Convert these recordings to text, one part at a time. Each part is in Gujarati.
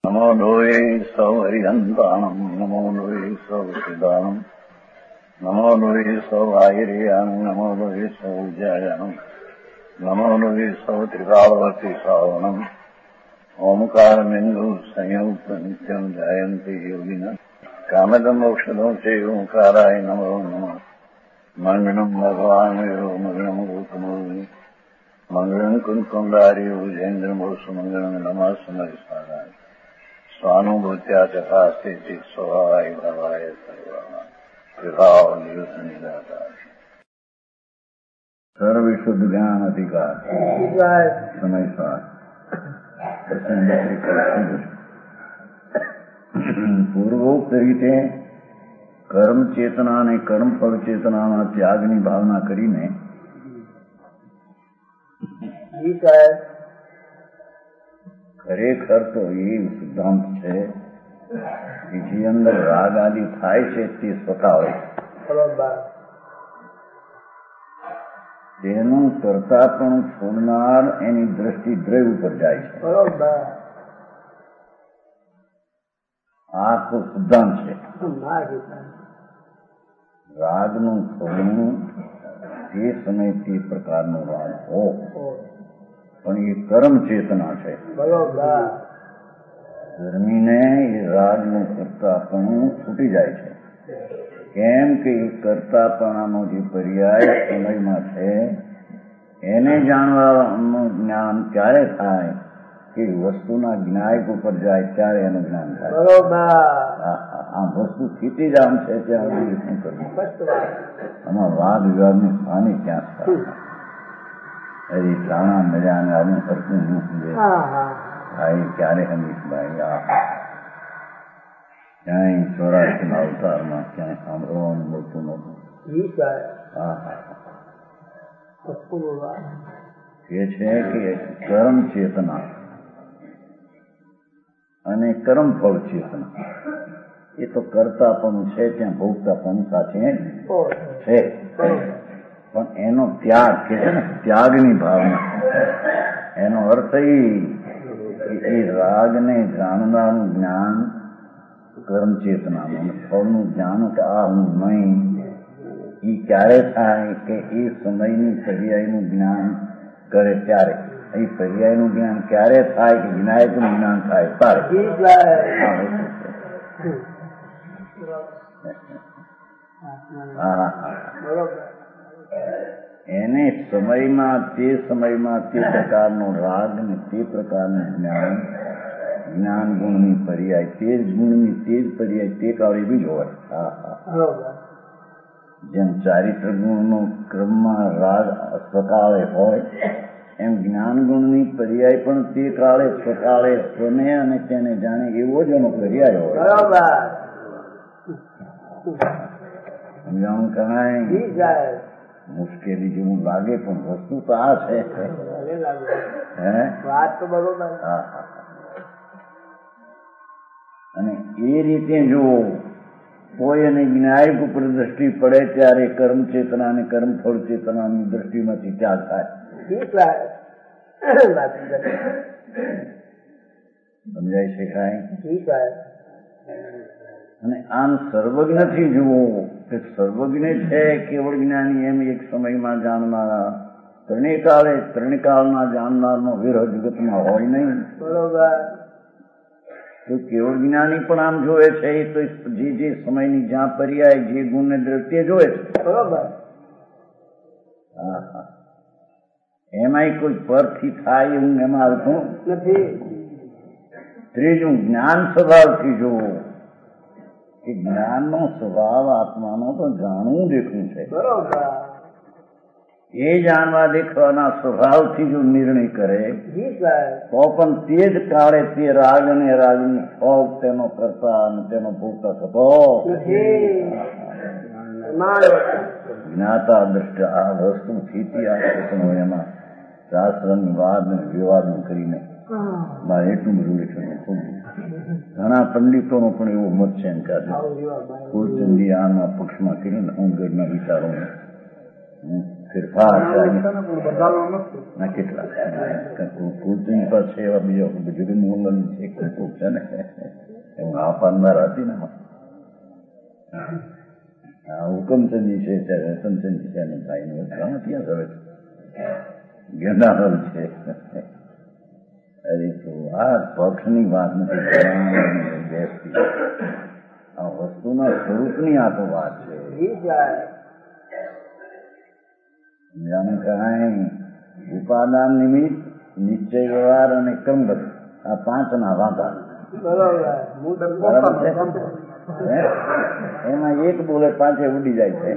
નમો લોહે સૌ હરિહંતાણમ નમો લોહે સૌ સિદાનમ નમો લોહે સૌ આયર્યાણમ નમો લોહે સૌ જયાણમ નમો લોહે સૌ ત્રિકાળવતી શ્રાવણમ ઓમકારમિંદુ સંયુક્ત નિત્યમ જયંતિ યોગિના કામદમ ઔષધો છે ઓંકારાય નમો નમઃ મંગળમ ભગવાન વિરો મંગળમ ગૌતમોની મંગળમ કુંકુંડારી ઉજેન્દ્રમોષ મંગળમ નમઃ સમરિસારાય સ્વાનુભૂત્યા ચકાસ્તે સ્વભાવાય ભાવાય સર્વા વિભાવ નિયુત નિરાકાર સર્વવિશુદ્ધ જ્ઞાન અધિકાર સમય સ્વાર પૂર્વોક્ત રીતે કર્મ ચેતના અને કર્મફળ ચેતનાના ત્યાગની ભાવના કરીને ખરેખર તો એ સિદ્ધાંત છે કે જે અંદર રાગ આદિ થાય છે તે સ્વભાવે તેનું કરતા પણ છોડનાર એની દ્રષ્ટિ દ્રવ્ય ઉપર જાય છે. આ તો સિદ્ધાંત છે. રાગનું છોડવું તે સમય તે પ્રકારનો રાગ હો, પણ એ કર્મ ચેતના છે. ધર્મીને એ રાગનું કરતાપણું છૂટી જાય છે. કેમ કે એ કરતાપણાનો જે પર્યાય સમયમાં છે એને જાણવાનું જ્ઞાન ક્યારે થાય કે વસ્તુના જ્ઞાયક ઉપર જાય ત્યારે એનું જ્ઞાન થાય. આ વસ્તુ સ્થિતિ જ આમ છે ત્યાં શું કરવું? આમાં વાદ વિવાદની સ્થાને ક્યાં થાય? હજી પ્રાણા મજા અને આનું સરખું ભાઈ ક્યારે હમીશ ભાઈ આ ક્યાંય 84 અવતારમાં ક્યાંય સાંભળવાનું મળતું નતું. એ છે કે કર્મ ચેતના અને કર્મફળ ચેતના એ તો કરતાપણું છે ત્યાં ભોગતાપણું સાથે છે, પણ એનો ત્યાગ કે છે ને ત્યાગની ભાવના, એનો અર્થ એ રાગને જાણનારું જ્ઞાન કર્મ ચેતનાનું, ફળનું જ્ઞાન કે આ હું નહીં, એ ક્યારે થાય કે એ સમયની પર્યાયનું જ્ઞાન કરે ત્યારે. એ પર્યાયનું જ્ઞાન ક્યારે થાય કે વિનાયકનું જ્ઞાન થાય એને સમયમાં તે પ્રકારનો રાગ ને તે પ્રકારનું જ્ઞાન ગુણની પર્યાય તે જ ગુણની તે જ પર્યાય તે કાળે બી હોય. જેમ ચારિત્ર ગુણનો ક્રમમાં રાગ સ્વકાળે હોય એમ જ્ઞાન ગુણની પર્યાય પણ તે કાળે સ્વકાળે સ્વને અને તેને જાણે એવો જ એનો પર્યાય હોય. સમજાણું કરાય મુશ્કેલી જેવું લાગે પણ વસ્તુ તો આ છે. અને એ રીતે જો કોઈ અને જ્ઞાયક ઉપર દ્રષ્ટિ પડે ત્યારે કર્મ ચેતના અને કર્મફળ ચેતનાની દ્રષ્ટિમાંથી ત્યાગ થાય. સમજાય છે કાંઈ? અને આમ સર્વજ્ઞથી જુઓ કે સર્વજ્ઞ છે કેવળ જ્ઞાની એમ એક સમયમાં જાણનારા ત્રણેકાળના જાણનારનો વિરહ જગતમાં હોય નહીં. તો કેવળ જ્ઞાની પણ આમ જોવે છે એ તો જે સમયની જ્યાં પર્યાય જે ગુણને દ્રષ્ટિએ જોવે છે. એમાંય કોઈ પરથી થાય એવું એમાં આવતું નથી. ત્રીજું જ્ઞાન સ્વભાવથી જોવું કે જ્ઞાનનો સ્વભાવ આત્માનો તો જાણવું દેખવું છે. એ જાણવા દેખવાના સ્વભાવથી જો નિર્ણય કરે તો પણ તે જ કાળે તે રાગ અને રાગની ફોગ તેનો કરતા અને તેનો ભોગતા થતો જ્ઞાતા દ્રષ્ટિ આ વસ્તુ સ્થિતિ આ પ્રશ્નો એમાં શાસ્ત્રની વાદ અને વિવાદ કરીને મારે એટલું બધું લખ્યું. ઘણા પંડિતોનો પણ એવો મત છે એમ કાઢે ફૂલચંદી આના પક્ષમાં કરીને અંગરના વિચારો ફેરફાર ના કેટલા કુલની પાસે એવા બીજો જુદી મોહન છે કુલકુલ છે ને એમ આ પાનનાર હતી ને હુકમચંદજી છે ત્યારે રતનચંદજી છે અને ભાઈનું ત્યાં હવે ગેંડાનલ છે. અરે તો આ પક્ષની વાત નથી બેસતી, આ વસ્તુના સ્વરૂપની આ તો વાત છે. જાણે કહાય ઉપાદાન નિમિત્ત, નિશ્ચય વ્યવહાર અને કર્મબદ્ધ આ પાંચના વાંધા એમાં એક બોલે પાંચે ઉડી જાય છે.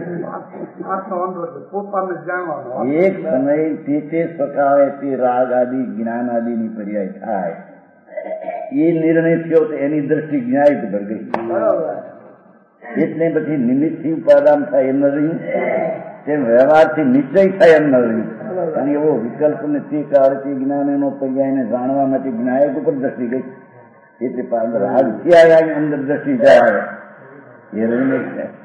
એક સમય તે સ્વકાવે તે રાગ આદિ જ્ઞાન આદિની પર્યાય થાય એ નિર્ણય થયો તો એની દ્રષ્ટિ ન્યાય પર ગઈ. એટલે પછી નિમિત્તથી ઉપાદાન થાય એમ ન રહ્યું, તેમ વ્યવહારથી નિશ્ચય થાય એમ ન રહ્યું. અને એવો વિકલ્પ ને તે કાળથી જ્ઞાન એનો પર્યાયને જાણવા માટે જ્ઞાયક ઉપર દ્રષ્ટિ ગઈ. એટલે રાગથી આવ્યા અંદર દ્રષ્ટિ જાય એ રહીને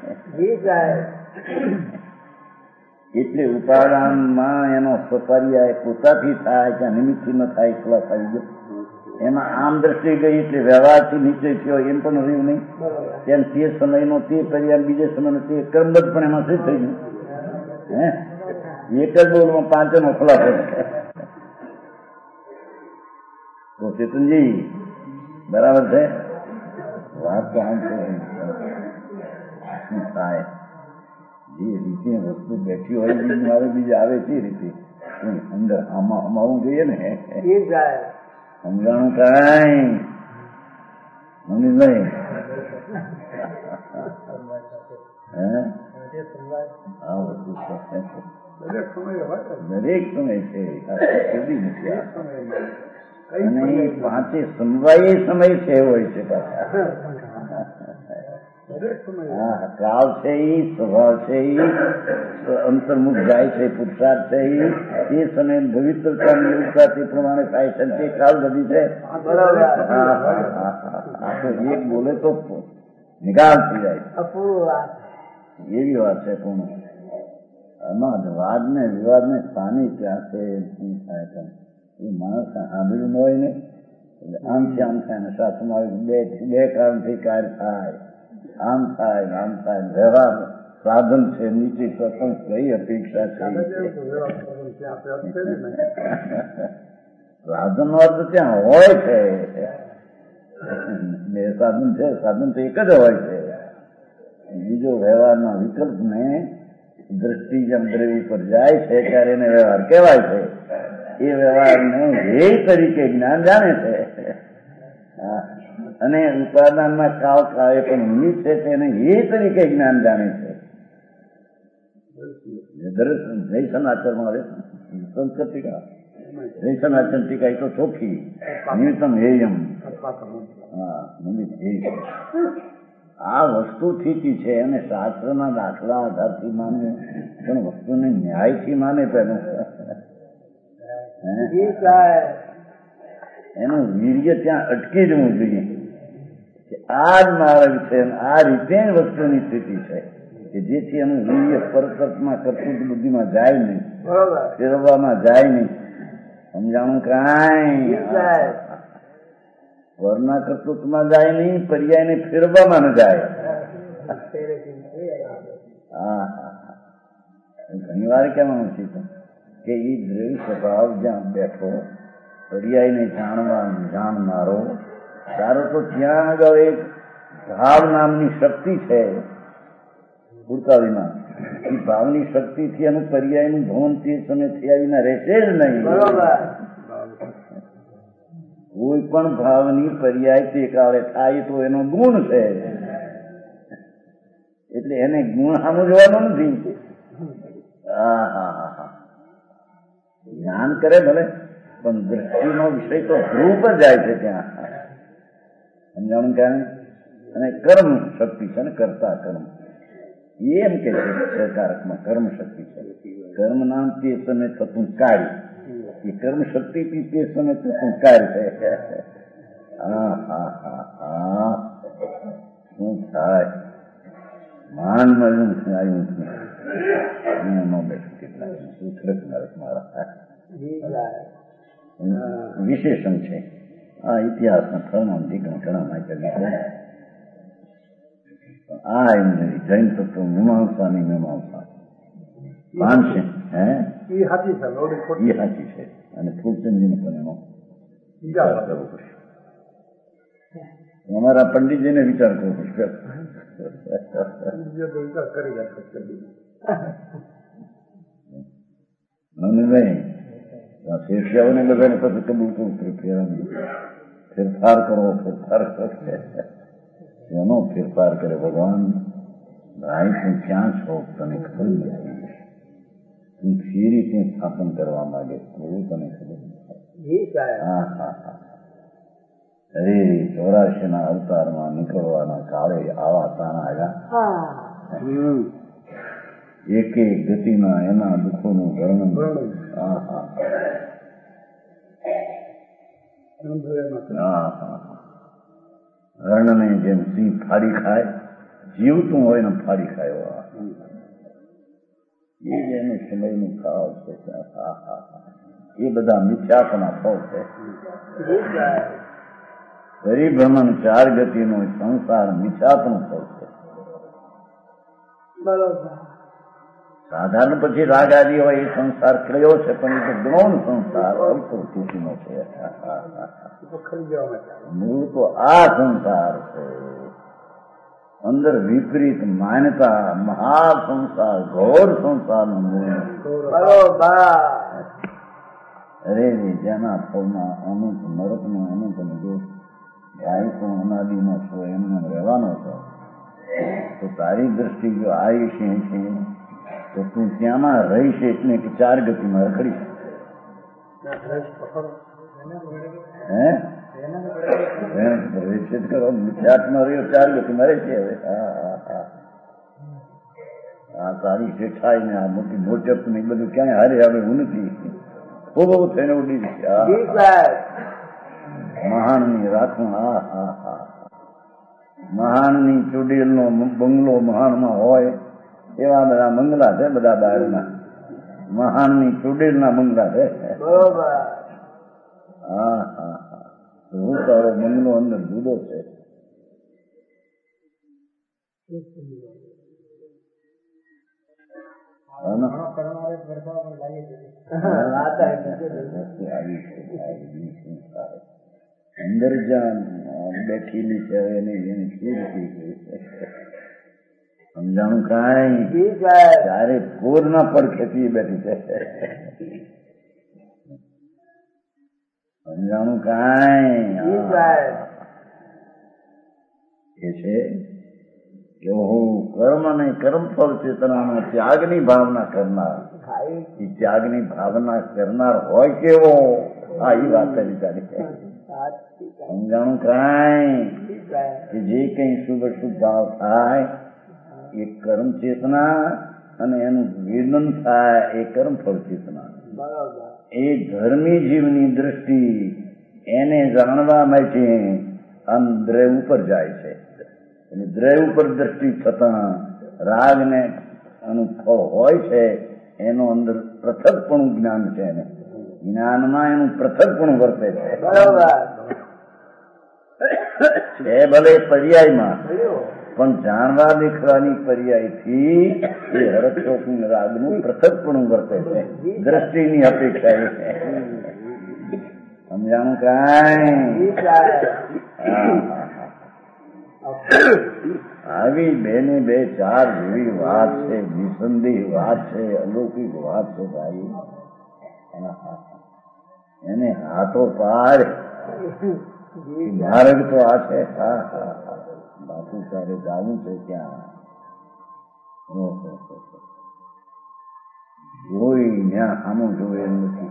એટલે ઉપાદાનમાં એનો સ્વપર્યાય પોતાથી થાય કે નિમિત્તથી ન થાય એટલા થઈ ગયો. એમાં આમ દ્રષ્ટિ ગઈ એટલે વ્યવહારથી નિશ્ચય થયો એમ પણ રહ્યું નહીં. તેમ તે સમયનો તે પર્યાય બીજે સમયનો તે કર્મબદ્ધ પણ એમાં શું થઈ ગયું? એક જ બોલમાં પાંચનો ખુલાસો. તો ચેતનજી બરાબર છે વાત તો આમ છે. થાય જે રીતે વસ્તુ બેઠી હોય બીજી મારે બીજી આવે તે રીતે અંદર આમાં અમાવું જોઈએ ને સમજાણું કઈ મનીષભાઈ આ વસ્તુ દરેક સમય છે કદી નથી. અને પાંચે સમવાય સમય છે હોય છે પાછા. કાળ છે એ સ્વભાવ છે એ અંતર્મુખ જાય છે પુરુષાર્થ છે એ સમય પવિત્રતાની યોગતા તે પ્રમાણે થાય છે. તે કાળ બધી છે. આ તો એક બોલે તો નિકાલ થઈ જાય એવી વાત છે. પૂર્ણ આમાં વાદ ને વિવાદ ને સ્થાનિક ક્યાં છે શું થાય છે એ માણસ સાંભળ્યું ન હોય ને એટલે આમથી આમ થાય ને સાથમાં બે કારણથી કાર્ય થાય. આમ થાય આમ થાય. વ્યવહાર સાધન છે, નીચે સ્વતંત્ર કઈ અપેક્ષા છે. સાધન નો અર્થ ત્યાં હોય છે. બે સાધન છે, સાધન તો એક જ હોય છે. બીજો વ્યવહારના વિકલ્પ ને દ્રષ્ટિ જેમ દ્રવ્ય પર જાય છે ત્યારે એને વ્યવહાર કહેવાય છે. એ વ્યવહારને ધ્યેય તરીકે જ્ઞાન જાણે છે. અને ઉપાદાનના કાળ કાળે પણ નિમિત્ત છે તેને એ તરીકે જ્ઞાન જાણે છે. જયસનાચરમાં સંસ્કૃત ટીકા જયસનાચન ટીકા એ તો ચોખ્ખી નિમિત્તમ હેયમ. હા નિમિત્ત ધ્યેય આ વસ્તુ સ્થિતિ છે અને શાસ્ત્રના દાખલા આધારથી માને પણ વસ્તુને ન્યાયથી માને પેલું એનું વીર્ય ત્યાં અટકી જવું જોઈએ કે આ જ માર્ગ છે. આ રીતે વસ્તુની સ્થિતિ છે કે જેથી એનું વીર્ય પરકલ્પમાં કરતું બુદ્ધિમાં જાય નહીં, ફેરવવામાં જાય નહીં. સમજાણું કાંઈ વરના કર્તૃત્વમાં જાય નહીં, પર્યાયને ફેરવવામાં ન જાય. હા ઘણી વાર કહેવાનું છે કે એ દ્રવ્ય સ્વભાવ જ્યાં બેઠો પર્યાયને જાણનારો તારો તો ત્યાં આગળ એક ભાવ નામની શક્તિ છે ઉડતાવીમાં. એ ભાવની શક્તિથી એનું પર્યાયનું ભવન તે સમયથી આવીને રહેશે જ નહીં. કોઈ પણ ભાવની પર્યાય તે કાળે થાય તો એનો ગુણ છે. એટલે એને ગુણ સમજવાનો નથી. જ્ઞાન કરે ભલે પણ દ્રષ્ટિનો વિષય તો ધ્રુવ પર જાય છે ત્યાં. સમજાણું ક્યાં? અને કર્મ શક્તિ છે ને કરતા કર્મ એમ કે છે સહકારકમાં કર્મ શક્તિ છે. કર્મ નામ તે સમય થતું કાર્ય એ કર્મ શક્તિથી તે સમય થતું કાર્ય છે. શું થાય માન મળ્યું આવ્યું ન બેઠું કેટલા ઉથરક નરક મારા વિશેષણ છે. આ ઇતિહાસના ફળનામથી ઘણા માહિતી છે. આ એમને જૈન તત્વ મીમાંસાની મીમાંસા માનશે હે એ સાચી છે. અને ફૂલચંદજીને પણ એનો વિચાર કરવો પડશે. અમારા પંડિતજીને વિચાર કરવો પડશે. ભાઈ શિષ્યાઓને બધાને પછી કબૂલ કરવું ફેરફાર કરો એનો ફેરફાર કરે ભગવાન. ભાઈ તું ક્યાં છો તને ખબર નથી. તું જે રીતે સ્થાપન કરવા માંગે એવું તને ખબર નથી. હા હા હા. અરે 84 ના અવતારમાં નીકળવાના કાળે આવા તાણા આવ્યા. એક એક ગતિમાં એના દુઃખોનું વર્ણન. હા હા હા હા. વર્ણને જેમ સિંહ ફાડી ખાય, જીવતું હોય ને ફાડી ખાયો. એ જ એનું સમયનું ખાવ છે. હા હા હા. એ બધા મિથ્યાપના ફળ છે. પરિભ્રમણ 4 ગતિનો સંસાર મિથ્યાપનું ફળ છે. બરોબર. સાધારણ પછી રાગ આદિ હોય એ સંસાર કયો છે, પણ એ તો ગૌણ સંસાર અલ્પસ્થિતિનો છે. મૂળ તો આ સંસાર છે. અંદર વિપરીત માન્યતા મહાસંસાર ઘોર સંસારનું મૂળ. અરે જેના ફળમાં અનંત નરકનો અનંત દોષ ગાય પણ અનાદિમાં છો એમને રહેવાનો છો, તો તારી દ્રષ્ટિ જો આયુષ છે તો તું ત્યાંમાં રહીશ એટલે કે 4 ગતિમાં રખડીશ. કરો મિથ્યાત્મા રહ્યો 4 ગતિમાં રહે છે. હવે આ તારી શેઠાઈ ને આ મોટી મોટપ ને બધું ક્યાંય હારે હવે હું નથી. ખૂબ થઈને ઉડી જશે. મહાણની રાખું. હા હા હા. મહાણની ચુડીલનો બંગલો મહાણમાં હોય એવા બધા મંગલા છે. બધા બહારના મહાનની ચુડીલના મંગલા છે. બરોબર. હા હા હા. હું તારો બંગલો અંદર જુદો છે. અંદર જ્યાં બેઠેલી છે એની સમજાણું કાંઈ ત્યારે પૂરના પર ખેતી બેઠી છે. સમજાણું કાંઈ એ છે કે હું કર્મ અને કર્મફળ ચેતનાનો ત્યાગની ભાવના કરનાર. એ ત્યાગની ભાવના કરનાર હોય કેવો, આ એ વાત વિચારી છે. સમજાણું કાંઈ કે જે કઈ શુભ શુભ ભાવ થાય એ કર્મ ચેતના અને એનું વિર્ણન થાય એ કર્મફળ ચેતના. એ ધર્મી જીવની દ્રષ્ટિ એને જાણવા માટે આમ દ્રય ઉપર જાય છે. એટલે દ્રય ઉપર દ્રષ્ટિ થતા રાગ ને એનું ફળ હોય છે એનો અંદર પૃથકપણું જ્ઞાન છે. એને જ્ઞાનમાં એનું પૃથકપણું વર્તે છે. છે ભલે પર્યાયમાં, પણ જાણવા દેખવાની પર્યાયથી એ હરક્ષોક રાગનું પૃથકપણું વર્તે છે. દ્રષ્ટિની અપેક્ષા છે. સમજાણું કાંઈ? આવી 2 ને 2 4 જેવી વાત છે. નિસંદેહ વાત છે. અલૌકિક વાત છે ભાઈ. એને હાથો પાડ માર્ગ તો આ છે. હા હા હા. બાપુ તારે જવું છે ક્યાં? જોઈ ત્યાં સામું જોયે નથી.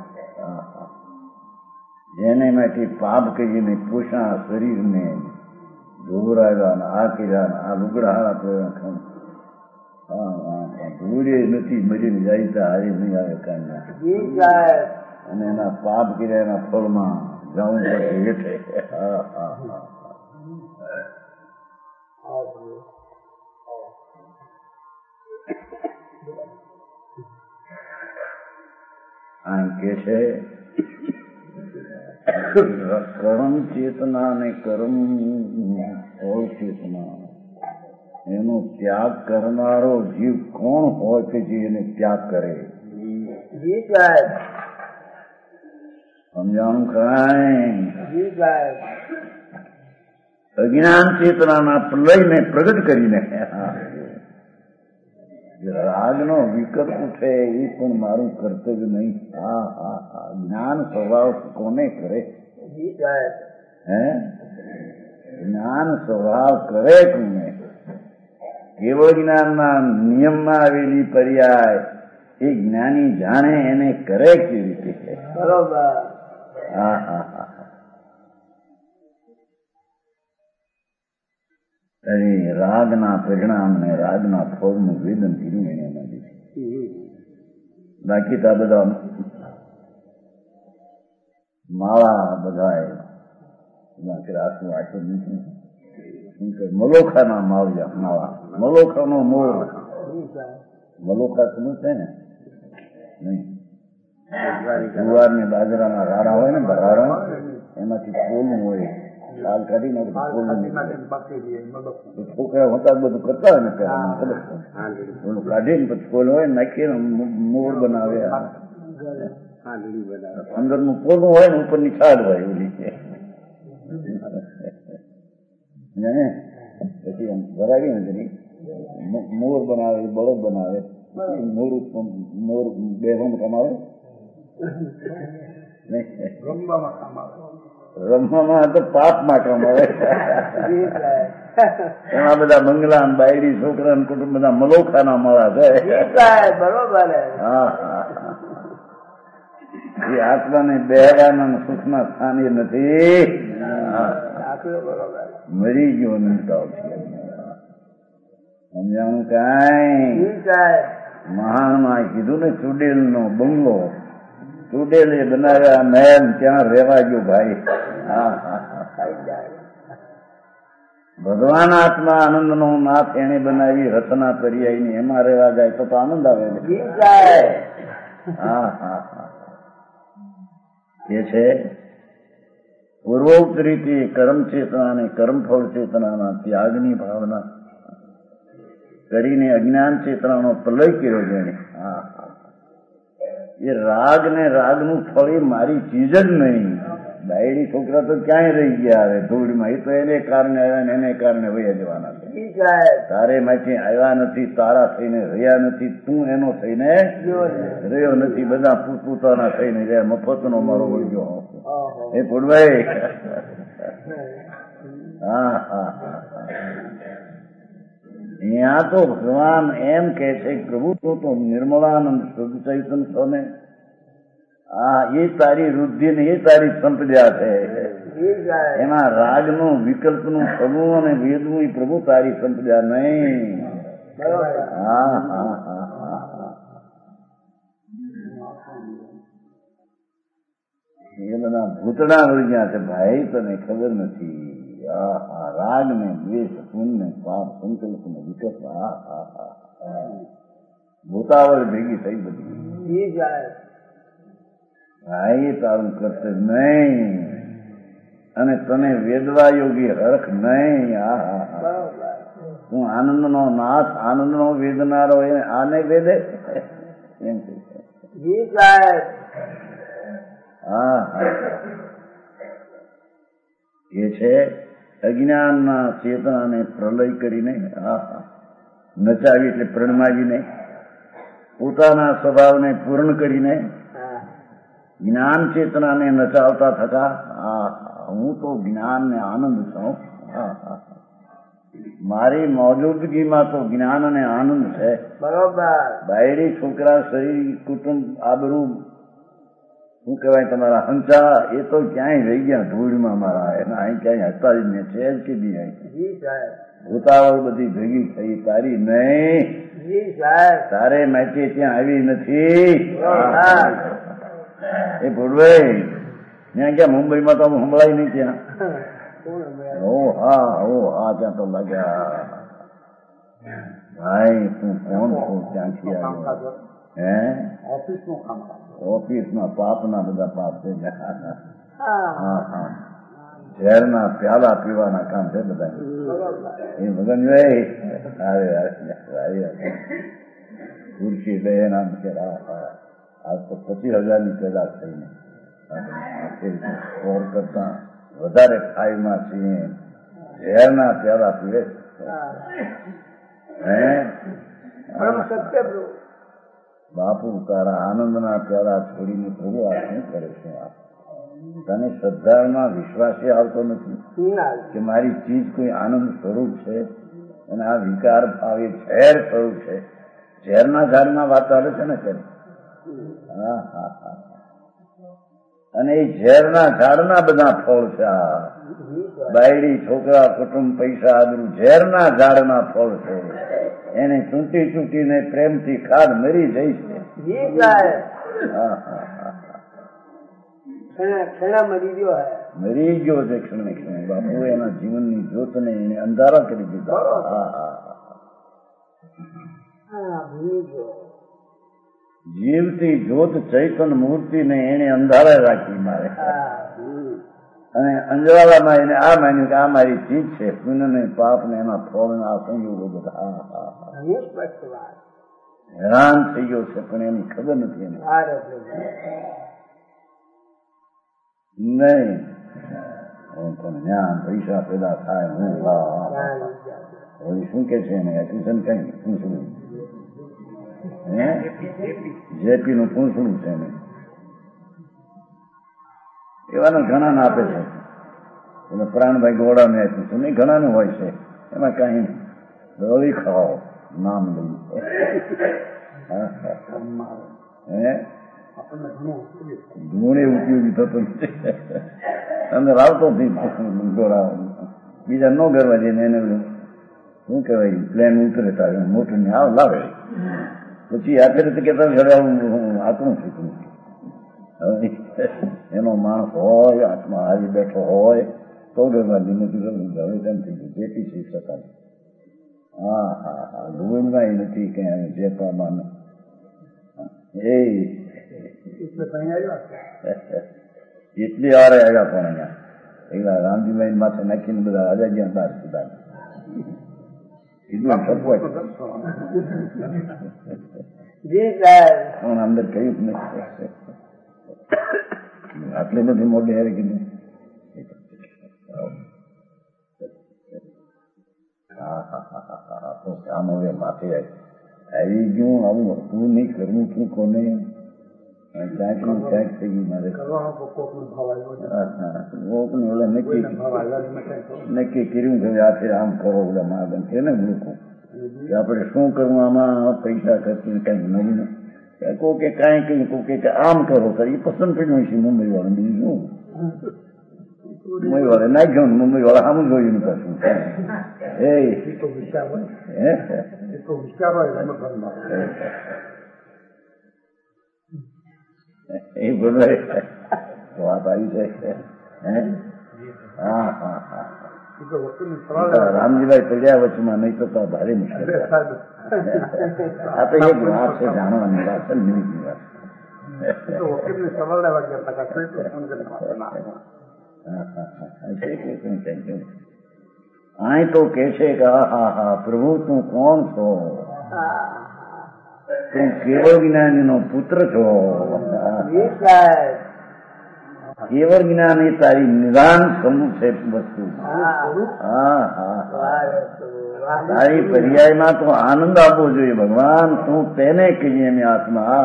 જેને માટે પાપ કરીને પોષા શરીરને ધોવરાવ્યા, આ કર્યા, આ લુગડા આપણે ધોળે નથી મરીને જાય તો હારે નહીં આવે કાંઈ. અને એના પાપ કર્યા એના ફળમાં જવું પડશે હેઠે. હા હા હા. આ કે છે કર્મ ચેતના અને કર્મ ફળ ચેતના એનો ત્યાગ કરનારો જીવ કોણ હોય કે જે એને ત્યાગ કરે? સમજાણું કઈ? અજ્ઞાન ચેતનાના પ્રલયને પ્રગટ કરીને રાગનો વિકલ્પ છે એ પણ મારું કર્તવ્ય નહીં. હા હા હા, જ્ઞાન સ્વભાવ કોને કરે? હે, જ્ઞાન સ્વભાવ કરે કોને? કેવળ જ્ઞાનના નિયમમાં આવેલી પર્યાય એ જ્ઞાની જાણે એને કરે કેવી રીતે? બરોબર. હા હા હા. રાગના પરિણામ ને રાગના ફળનું વેદન કર્યું એને એમાં દીધું. બાકી તો બધા માળા બધા આખું આખું મલોખાના માળા, મલોખાનો મોર. મલોખા સમજશે ને? નહીં. જુવાર ને બાજરાના રાડા હોય ને, રાડા એમાંથી પોલું હોય, લાલ કાઢી નાખે છોકરા હોતા બધું કરતા હોય ને પેલા ખબર ઓલું કાઢીને પછી પોલ હોય નાખીને મોર બનાવે. અંદરનું પોલું હોય ને ઉપરની છાડ હોય ઓલી પછી ભરાવી ને મોર બનાવે, બળદ બનાવે. મોર બેહવામાં કમાવે, રમવામાં તો પાપમાં કમાવે. એમાં બધા બંગલા બાયડી છોકરા કુટુંબ બધા મલોખાના મળા છે. બરોબર. હા હા, એ આત્માને બેહવાના સુખના સ્થાન એ નથી. મરી ગયો નિમતાવ છે. સમજાણું કઈ? મહાનમાં કીધું ને ચુડેલ નો બંગલો, ચુડેલે બનાવ્યા મહેલ, ત્યાં રહેવા ગયો ભાઈ. ભગવાન આત્મા આનંદ નો નાથ એને બનાવી રચના પર્યાયની, એમાં રહેવા જાય તો આનંદ આવે. હા હા હા. એ છે પૂર્વોક્ત રીતે કર્મ ચેતના અને કર્મફળ ચેતનાના ત્યાગની ભાવના કરીને અજ્ઞાન ચેતનાનો પ્રલય કર્યો જેને. એ રાગ ને રાગનું ફળ એ મારી ચીજ જ નહીં. ડાયડી છોકરા તો ક્યાંય રહી ગયા હવે ધૂળમાં. એ તો એને કારણે આવ્યા ને એને કારણે વયા જવાના છે. તારે માંથી આવ્યા નથી, તારા થઈને રહ્યા નથી, તું એનો થઈને રહ્યો નથી. બધા પોતપોતાના થઈને રહ્યા. મફતનો મારો વળગ્યો. એ પુડભાઈ. હા હા હા. અહીંયા તો ભગવાન એમ કે છે પ્રભુ તું તો નિર્મળાનંદ શુદ્ધ ચૈતન્ય છો ને, એ તારી વૃદ્ધિ ને એ તારી સંપદા છે. એમાં રાગનું વિકલ્પનું થવું અને વેદવું એ પ્રભુ તારી સંપદા નહીં. હા હા હા હા. એ બધા ભૂતડા વળગ્યા છે ભાઈ, તને ખબર નથી. રાગ ને દ્વેષ, પુણ્ય, પાપ, સંકલ્પ ને વિકલ્પ, ભૂતાવળ ભેગી થઈ બધી. ભાઈ તારું કર્તવ્ય નહીં અને તને વેદવા યોગી હરખ નહીં. તું આનંદ નો નાથ, આનંદ નો વેદનારો આને વેદે એમ એ છે અજ્ઞાનના ચેતનાને પ્રલય કરીને નચાવી એટલે પ્રણમાવીને પોતાના સ્વભાવને પૂર્ણ કરીને જ્ઞાન ચેતનાને નચાવતા થતા હું તો જ્ઞાન ને આનંદ છું. મારી મોજૂદગીમાં તો જ્ઞાન અને આનંદ છે. બરોબર. બાયડી છોકરા, શરીર, કુટુંબ, આબરૂ, શું કહેવાય તમારા હંચા, એ તો ક્યાંય રહી ગયા ધૂળમાં મારા. એના અહીં ક્યાંય હતા જ ને છે જ કે નહીં. ભૂતાવળ બધી ભેગી થઈ તારી નહીં. તારે માટે ત્યાં આવી નથી. એ ભૂડભાઈ ત્યાં ક્યાં મુંબઈમાં તો સંભળાય નહીં ત્યાં. ત્યાં તો લાગ્યા ભાઈ તું કોણ છો, ક્યાંથી આવ્યો? હે ઓફિસ નું કામ. ઓફિસમાં પાપના બધા પાપ છે. ઝેરના પ્યાલા પીવાના કામ છે બધા. એ મગન ખુરશી બે નામ છે. આ તો 25,000 પેદા થઈને ઓર કરતા વધારે ખાઈમાં છીએ. ઝેરના પ્યાલા પીવે બાપુ તારા આનંદના પ્યાલા છોડીને પ્રભુ આ શું કરે છે? તને શ્રદ્ધામાં વિશ્વાસે આવતો નથી કે મારી ચીજ કોઈ આનંદ સ્વરૂપ છે અને આ વિકાર ભાવ એ ઝેર સ્વરૂપ છે. ઝેરના ઝાડમાં વાત ચાલે છે ને ત્યારે. અને એ ઝેરના ઝાડના બધા ફળ છે. આ બાયડી, છોકરા, કુટુંબ, પૈસા આદરું ઝેરના ઝાડના ફળ છે. એને ચૂંટી ચૂંટીને પ્રેમથી ખાદ મરી જઈ છે. મરી ગયો છે ક્ષણે ક્ષણે. બાપુ એના જીવનની જ્યોતને એને અંધારા કરી દીધા. જીવતી જ્યોત ચૈતન મૂર્તિને એને અંધારા રાખી મારે. અને અંજવાળામાં એને આ માન્યું કે આ મારી ચીજ છે. પુણ્ય ને પાપ ને એના ફળ ના સંયોગો બધા. હેરાન થઈ ગયો છે પણ એની ખબર નથી એને. નહીં જ્ઞાન પૈસા પેદા થાય. હું શું કે છે એને ટ્યુશન કઈ પૂછડું જેપી નું પૂછડું છે ને એવાના ઘણા ને આપે છે. પ્રાણભાઈ ગોળા ને આપ્યું છે નહીં, ઘણા ને હોય છે. એમાં કઈ દોડી ખાઓ નામ લઈ. ગુણે ઉપયોગી થતો અંદર આવતો ગોળા. બીજા ન કરવા જઈને એને શું કહેવાય પ્લેન ઉતરે તારે મોટું ને આવ લાવે. પછી આખરે તો કેતા આટલું શીખવું. એનો માણસ હોય, આત્મા હારી બેઠો હોય તો ઘરમાં ધીમે ધીમે થઈ ગયું જેથી શીખ શકાય. ગુણમાં એ નથી કે જે પામાં એટલી વાર આવ્યા પણ અહીંયા પેલા રામજીભાઈ માથે નાખીને બધા રાજા ગયા બાર સુધા પણ અંદર કયું જ નથી. આટલી બધી મોટી હારી કીધું. કામ હવે માથે આવી ગયું. આવું હતું નહીં કરવું શું કોને ક્યાંક નું ક્યાંક થઈ ગયું મારે. નક્કી કર્યું કે આથી આમ કરો બધા માગન છે ને લોકો કે આપણે શું કરવું આમાં પૈસા ખર્ચીને કઈક નવું કોઈ કે કાંઈ કઈ કોઈ કે આમ કરો એ પસંદ પડ્યું છે મુંબઈ વાળા. બીજું શું મુંબઈ વાળા ના ગયો મુંબઈ વાળા આમ જોયું પાછું. એ બોલાય વાત આવી છે. રામજીભાઈ પડ્યા વચમાં નહીં તો ભારે મુશ્કેલ. આ તો એક વાત છે જાણવાની વાત છે નિમિત્તની વાત. અહીં તો કે છે કે હા પ્રભુ તું કોણ છો? તું કેવળ જ્ઞાની નો પુત્ર છો. કેવળ જ્ઞાન એ તારી નિદાન સમૂહ છે વસ્તુ. તારી પર્યાયમાં તો આનંદ આપવો જોઈએ ભગવાન. તું તેને કહીએ મેં આત્મા.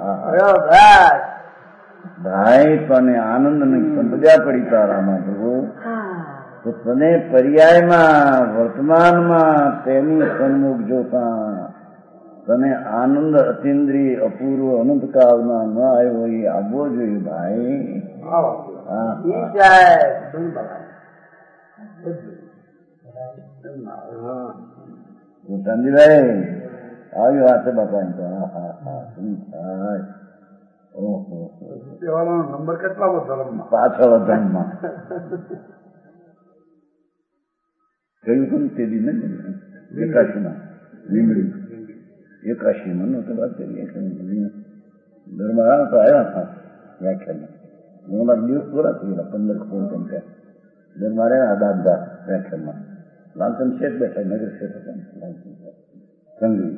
ભાઈ તને આનંદ ની સમજ્યા પડી તારામાં પ્રભુ તો તને પર્યાયમાં વર્તમાનમાં તેની સન્મુખ જોતા તને આનંદ અતિન્દ્રિય અપૂર્વ અનંતકાળમાં ન આવ્યો એ આવવો જોઈએ ભાઈ. સંજીભાઈ આવ્યો હાથે બાપા તો નંબર કેટલા ધર્મમાં પાછળ ધર્મમાં કહ્યું હતું તે દી ને એકાશીમાં લીમડી 81 વાત કરીએ દરબાર તો આવ્યા હતા વ્યાખ્યાનમાં. અમારા દિવસ પૂરા થઈ ગયેલા 15-16 એમ કે દરબાર આવ્યા દાદા વ્યાખ્યાનમાં. લાલચંદ શેઠ બેઠા, નગર શેઠ હતા સંઘવી.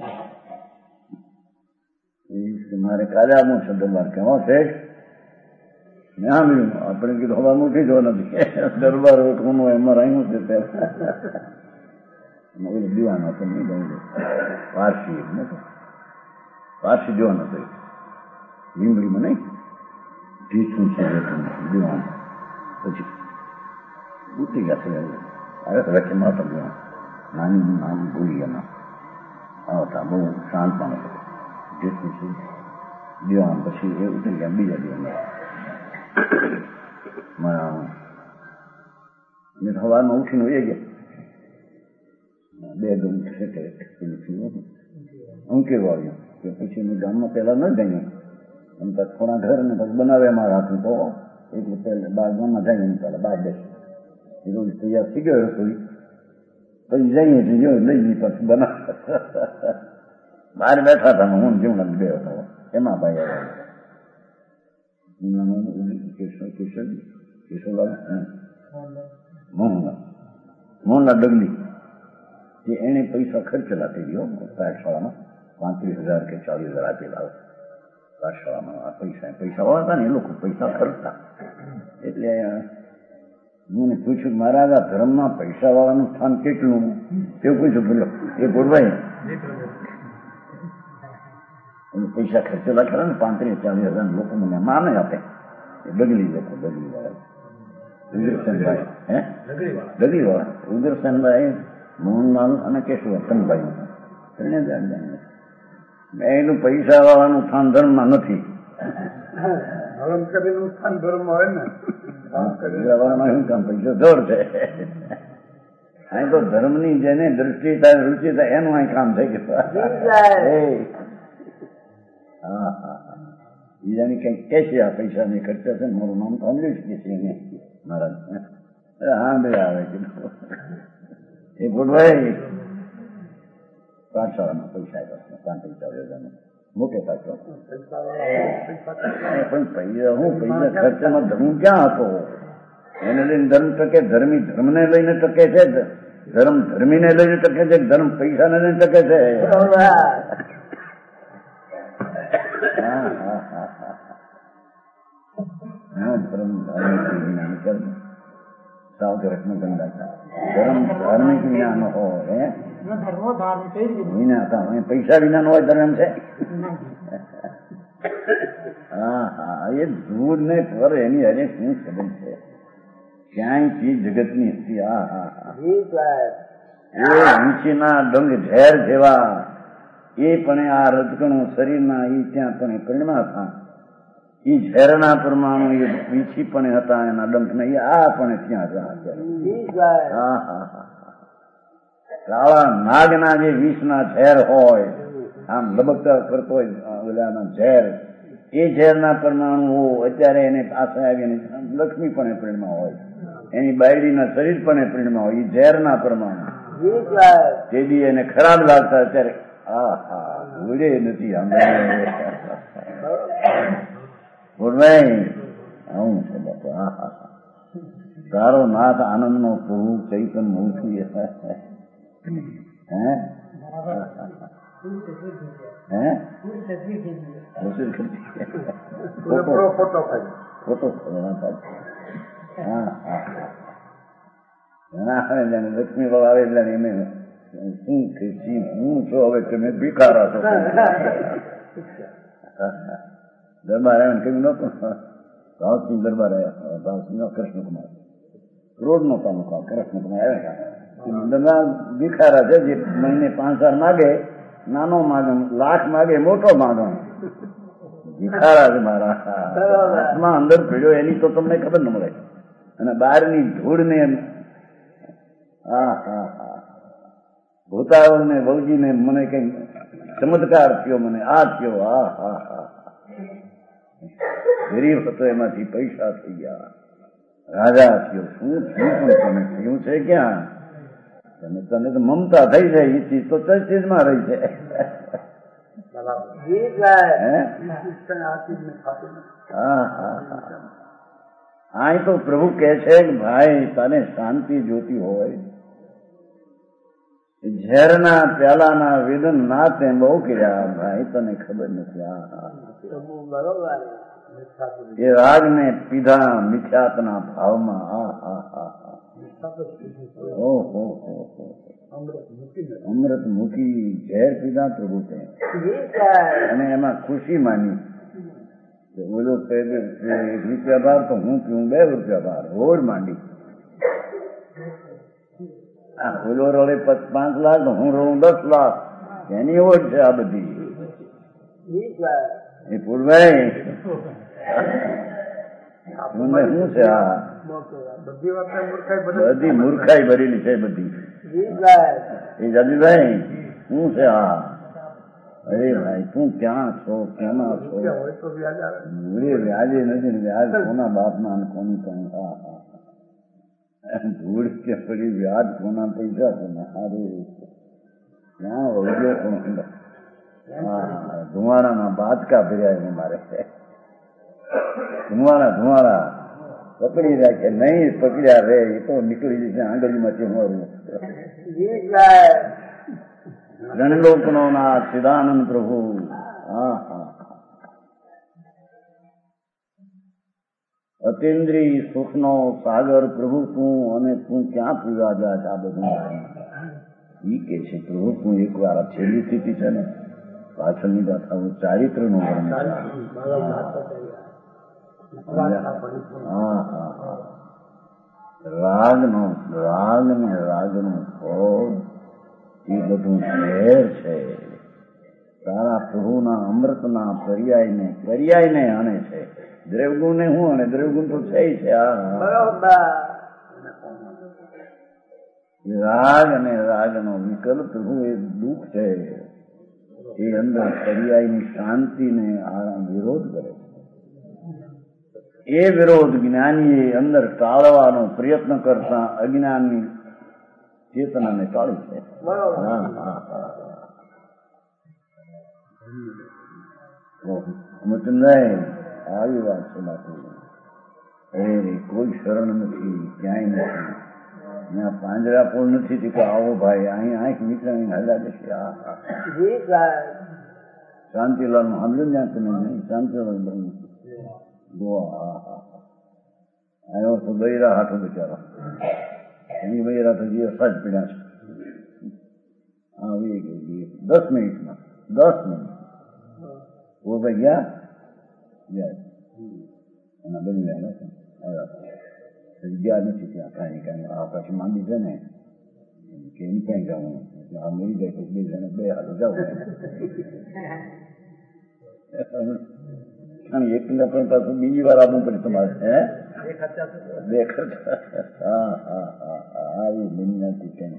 મારે કાલે આવું છે દરબાર કે હો શેઠ મેં સાંભળ્યું. આપણે કીધું હવા ઉઠી જવા નથી દરબાર ઓઠવાનું એમાં રહ્યું છે ત્યાં દીવાનો હતો નહીં ગયું વારસી જોવાનો હતો લીંબડીમાં નહીં ઢીસું છે દીવાનો. પછી ઉઠી ગયા આવે તો વચ્ચેમાં હતો દીવાનો નાની નાની ભૂલી ગયા આવતા બહુ શાંત પણ હતો ઢીસું છે દીવાનો. પછી એ ઉઠી ગયા બીજા દીવાના હવામાં ઉઠીને એ ગયા બે ગમ અંકે વાળ્યું કે પછી મેં ગામમાં પહેલા ન જઈએ એમ તો થોડા ઘર ને પછી બનાવે મારા હાથનું તો એટલે પહેલા બાર ગામમાં જઈએ ને પહેલાં બહાર બેસે એ રોજ તૈયાર થઈ ગયો રસોઈ પછી જઈએ તો જો લઈ જઈ પછી બનાવ બહાર બેઠા હતા હું જીવન બે હતો એમાં ભાઈ મોહનલાલ ડગલી જે એને પૈસા ખર્ચેલા થઈ ગયો પાઠશાળામાં 35,000 કે 40,000 આપેલા પાઠશાળામાં પૈસા વાળતા ને એ લોકો પૈસા ખર્ચતા. એટલે મને પૂછ્યું મહારાજ આ ધર્મમાં પૈસા વાળાનું સ્થાન કેટલું એવું પૂછ્યું. બોલો એ બોલવાય પૈસા ખર્ચેલા ખરા ને 35,000-40,000 લોકો મને માને આપે. ડગલી લોકો ડગલી વાળા ઉદરસનભાઈ ડગલી વાળા ઉદરસનભાઈ મોહનલાલ અને કેશવભાઈ ત્રણે એનું પૈસા વાળાનું સ્થાન ધર્મમાં નથી. પૈસો જોર છે અહીં તો ધર્મની જેને દ્રષ્ટિ થાય રુચિ થાય એનું અહીં કામ થઈ ગયું. હા હા હા બીજાની કઈક કે છે આ પૈસા ને ખર્ચા છે મારું નામ તો સાંભળ્યું જ કે છે મહારાજ હા બે આવે કીધું એ બોલવાય પાઠશાળામાં પૈસા આપ્યા 35,000 મૂકે પાછો પણ પૈસા હું પૈસા ખર્ચામાં ધર્મ ક્યાં હતો? એને લઈને ધર્મ ટકે, ધર્મી ધર્મને લઈને ટકે છે, ધર્મ ધર્મીને લઈને ટકે છે, ધર્મ પૈસાને લઈને ટકે છે. ધર્મ ધાર્મિક જ્ઞાન હોય પૈસા વિના નો હોય ધર્મ છે. હા હા એ ધૂળ ને પર એની હરે શું સંબંધ છે? ક્યાંય ચીજ જગતની હતી. હા હા હા એ વીંછીના ડંગ ઝેર જેવા એ પણ આ રજકણો શરીરના એ ત્યાં પણ પરિણમાં હતા. એ ઝેરના પરમાણુ એ વીંછી પણ હતા એના ડંખના એ આ પણ ત્યાં હતા. હા હા હા કાળા નાગના જે વિષના ઝેર હોય આમ લબકતા કરતો હોય ઓલાના ઝેર એ ઝેરના પરમાણુ અત્યારે એને પાસે આવીને લક્ષ્મી પણ પરિણમાં હોય, એની બાયડીના શરીર પણ પરિણમાં હોય. એ ઝેરના પરમાણુ તે દી એને ખરાબ લાગતા અત્યારે હા હા ભૂલે નથી બોલવાય આવું છે બાપા. હા હા તારો નાથ આનંદ નો પ્રભુ ચૈતન મૂર્તિ લક્ષ્મી બાબા આવે એટલે એને શું ખીચી હું છો હવે તમે ભીખારા છો. દરબાર આવ્યા કહ્યું નતું ભાવસિંહ દરબાર આવ્યા ભાવસિંહ કૃષ્ણકુમાર રોડ નો તાલુકા કૃષ્ણકુમાર આવ્યા દરબાર ભીખારા છે જે મહિને 5,000 માગે નાનો માગમ, લાખ માગે મોટો માગમ. ભીખારા છે મારા હાથમાં અંદર પીડ્યો એની તો તમને ખબર ન મળે અને બહારની ધૂળ ને હા હા હા ભૂતાઓ ને વહુજી ને મને કઈ ચમત્કાર થયો, મને આ થયો. હા હા હા ગરીબ હતો એમાંથી પૈસા થઈ ગયા, રાજા થયો. શું થયું પણ તમે થયું છે ક્યાં? તને તો મમતા થઈ જાય એ ચીજ તો ચીજમાં રહી છે. આ તો પ્રભુ કહે છે કે ભાઈ તને શાંતિ જોતી હોય, ઝેરના પ્યાલાના વેદન ના તે બહુ કર્યા ભાઈ, તને ખબર નથી. એ રાગ ને પીધા મિથ્યાતના ભાવમાં. ઓહો, અમૃત મૂકી ઝેર પીધા પ્રભુ કહે, અને એમાં ખુશી માની. ઓલો ₹1 ભાર તો હું પીવું ₹2 ભાર રોજ માંડી. ઓલો રોડે 5 લાખ તો હું રોડું 10 લાખ. એની ઓળ છે આ બધી. એ પૂરભાઈ શું છે આ? બધી મૂર્ખાઈ ભરેલી છે બધી. એ જાદુભાઈ શું છે આ? અરે ભાઈ તું ક્યાં છો, કેમાં છો? વ્યાજે નથી, વ્યાજ કોના બાપના અને કોનું કઈ. ધૂળ કે પડી વ્યાજ કોના, પૈસા કોના. અરે ક્યાં વળગ્યો કોણ? ધુમાડામાં બાદકા ભર્યા એને મારે. ધુમાડા પકડી રાખે નહીં, પકડ્યા રે એ તો નીકળી જશે આંગળીમાંથી. મારું ગણલોકનો નાથ સિદાનંદ પ્રભુ. અતિન્દ્રિય સુખનો સાગર પ્રભુ તું, અને તું ક્યાં પીવા જા છે આ બધું? ઈ કે છે પ્રભુ તું એકવાર આ છેલ્લી સ્થિતિ છે ને, પાછળની ગાથા ચારિત્રનું વર્ણન છે. રાગ ને રાગનું ફળ એ બધું ઝેર છે. તારા પ્રભુના અમૃતના પર્યાયને આને છે. દ્રવગુણ ને હું અને દ્રવગુણ તો છે. રાગ અને રાગનો વિકલ્પ પ્રભુ એ દુઃખ છે. એ અંદર પર્યાયની શાંતિને વિરોધ કરે છે. એ વિરોધ જ્ઞાનીએ અંદર ટાળવાનો પ્રયત્ન કરતા અજ્ઞાનની ચેતનાને ટાળી છે. આવી વાત છે બાપુ. અરે કોઈ શરણ નથી, ક્યાંય નથી. ત્યાં પાંજરાપોળ નથી કે આવો ભાઈ અહીં આંખ નીકળીને હલા જશે. શાંતિલાલ નું સાંભળ્યું ત્યાં તમે નહીં? શાંતિલાલ આવ્યો તો બૈરા હાથો બિચારો. એની બૈરા તો જે સજ પીડ્યા છે. આવી ગઈ 10 મિનિટમાં. 10 મિનિટ ઓ ભાઈ ગયા એના બેન ગયા નથી ત્યાં કાંઈ. આ પછી માંડી છે ને કે એમ ક્યાંય જવાનું. આ મળી જાય પછી 2 જણા 2 હાથે જવું. એકલા પણ પાછું બીજી વાર આપવું પડે તમારે. બે ખર્ચા. આવી દુનિયાથી કઈ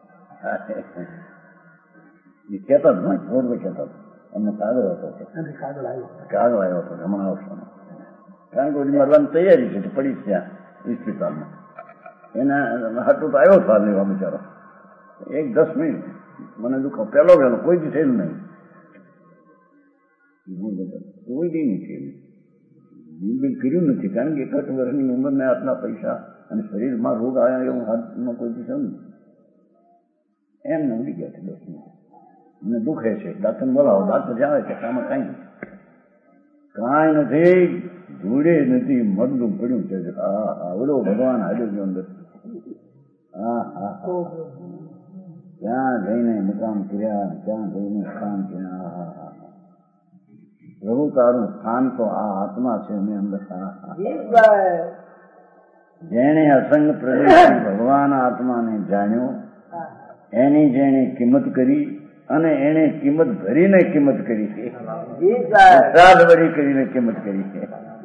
કહેતા જ નહીં. થોડું કહેતા અમને કાગળ હતો. કાગળ આવ્યો હતો હમણાં આવશો. કારણ કે મરવાની તૈયારી છે પડી ત્યાં હોસ્પિટલમાં. એના હાટું તો આવ્યો સાર લેવા બિચારો. 10 મિનિટ મને દુઃખ પેલો વહેલો કોઈ દી થયેલું નહીં. કોઈ દી નહીં થયેલું. બિલ કર્યું નથી. કારણ કે 61 વર્ષની ઉંમરને આટલા પૈસા અને શરીરમાં રોગ આવ્યા એવું હાથમાં કોઈ દી થયું નથી. એમને ઉડી ગયા છે 10 મિનિટ. મને દુખે છે, ડાક્ટર બોલાવો. ડાક્ટર જાણે છે આમાં કાંઈ નથી, ધૂળે નથી, મગનું પડ્યું છે. ઓલો ભગવાન હાજર ગયો અંદર. ત્યાં જઈને મુકામ કર્યા, ત્યાં જઈને સ્થાન કર્યા. પ્રભુ તારું સ્થાન તો આ આત્મા છે એની અંદર. જેણે અસંગ પ્રદેશ ભગવાન આત્માને જાણ્યો, એની જેણે કિંમત કરી અને એને કિંમત ભરીને કિંમત કરી છે. શ્રાદ્ધ ભરી કરીને કિંમત કરી છે.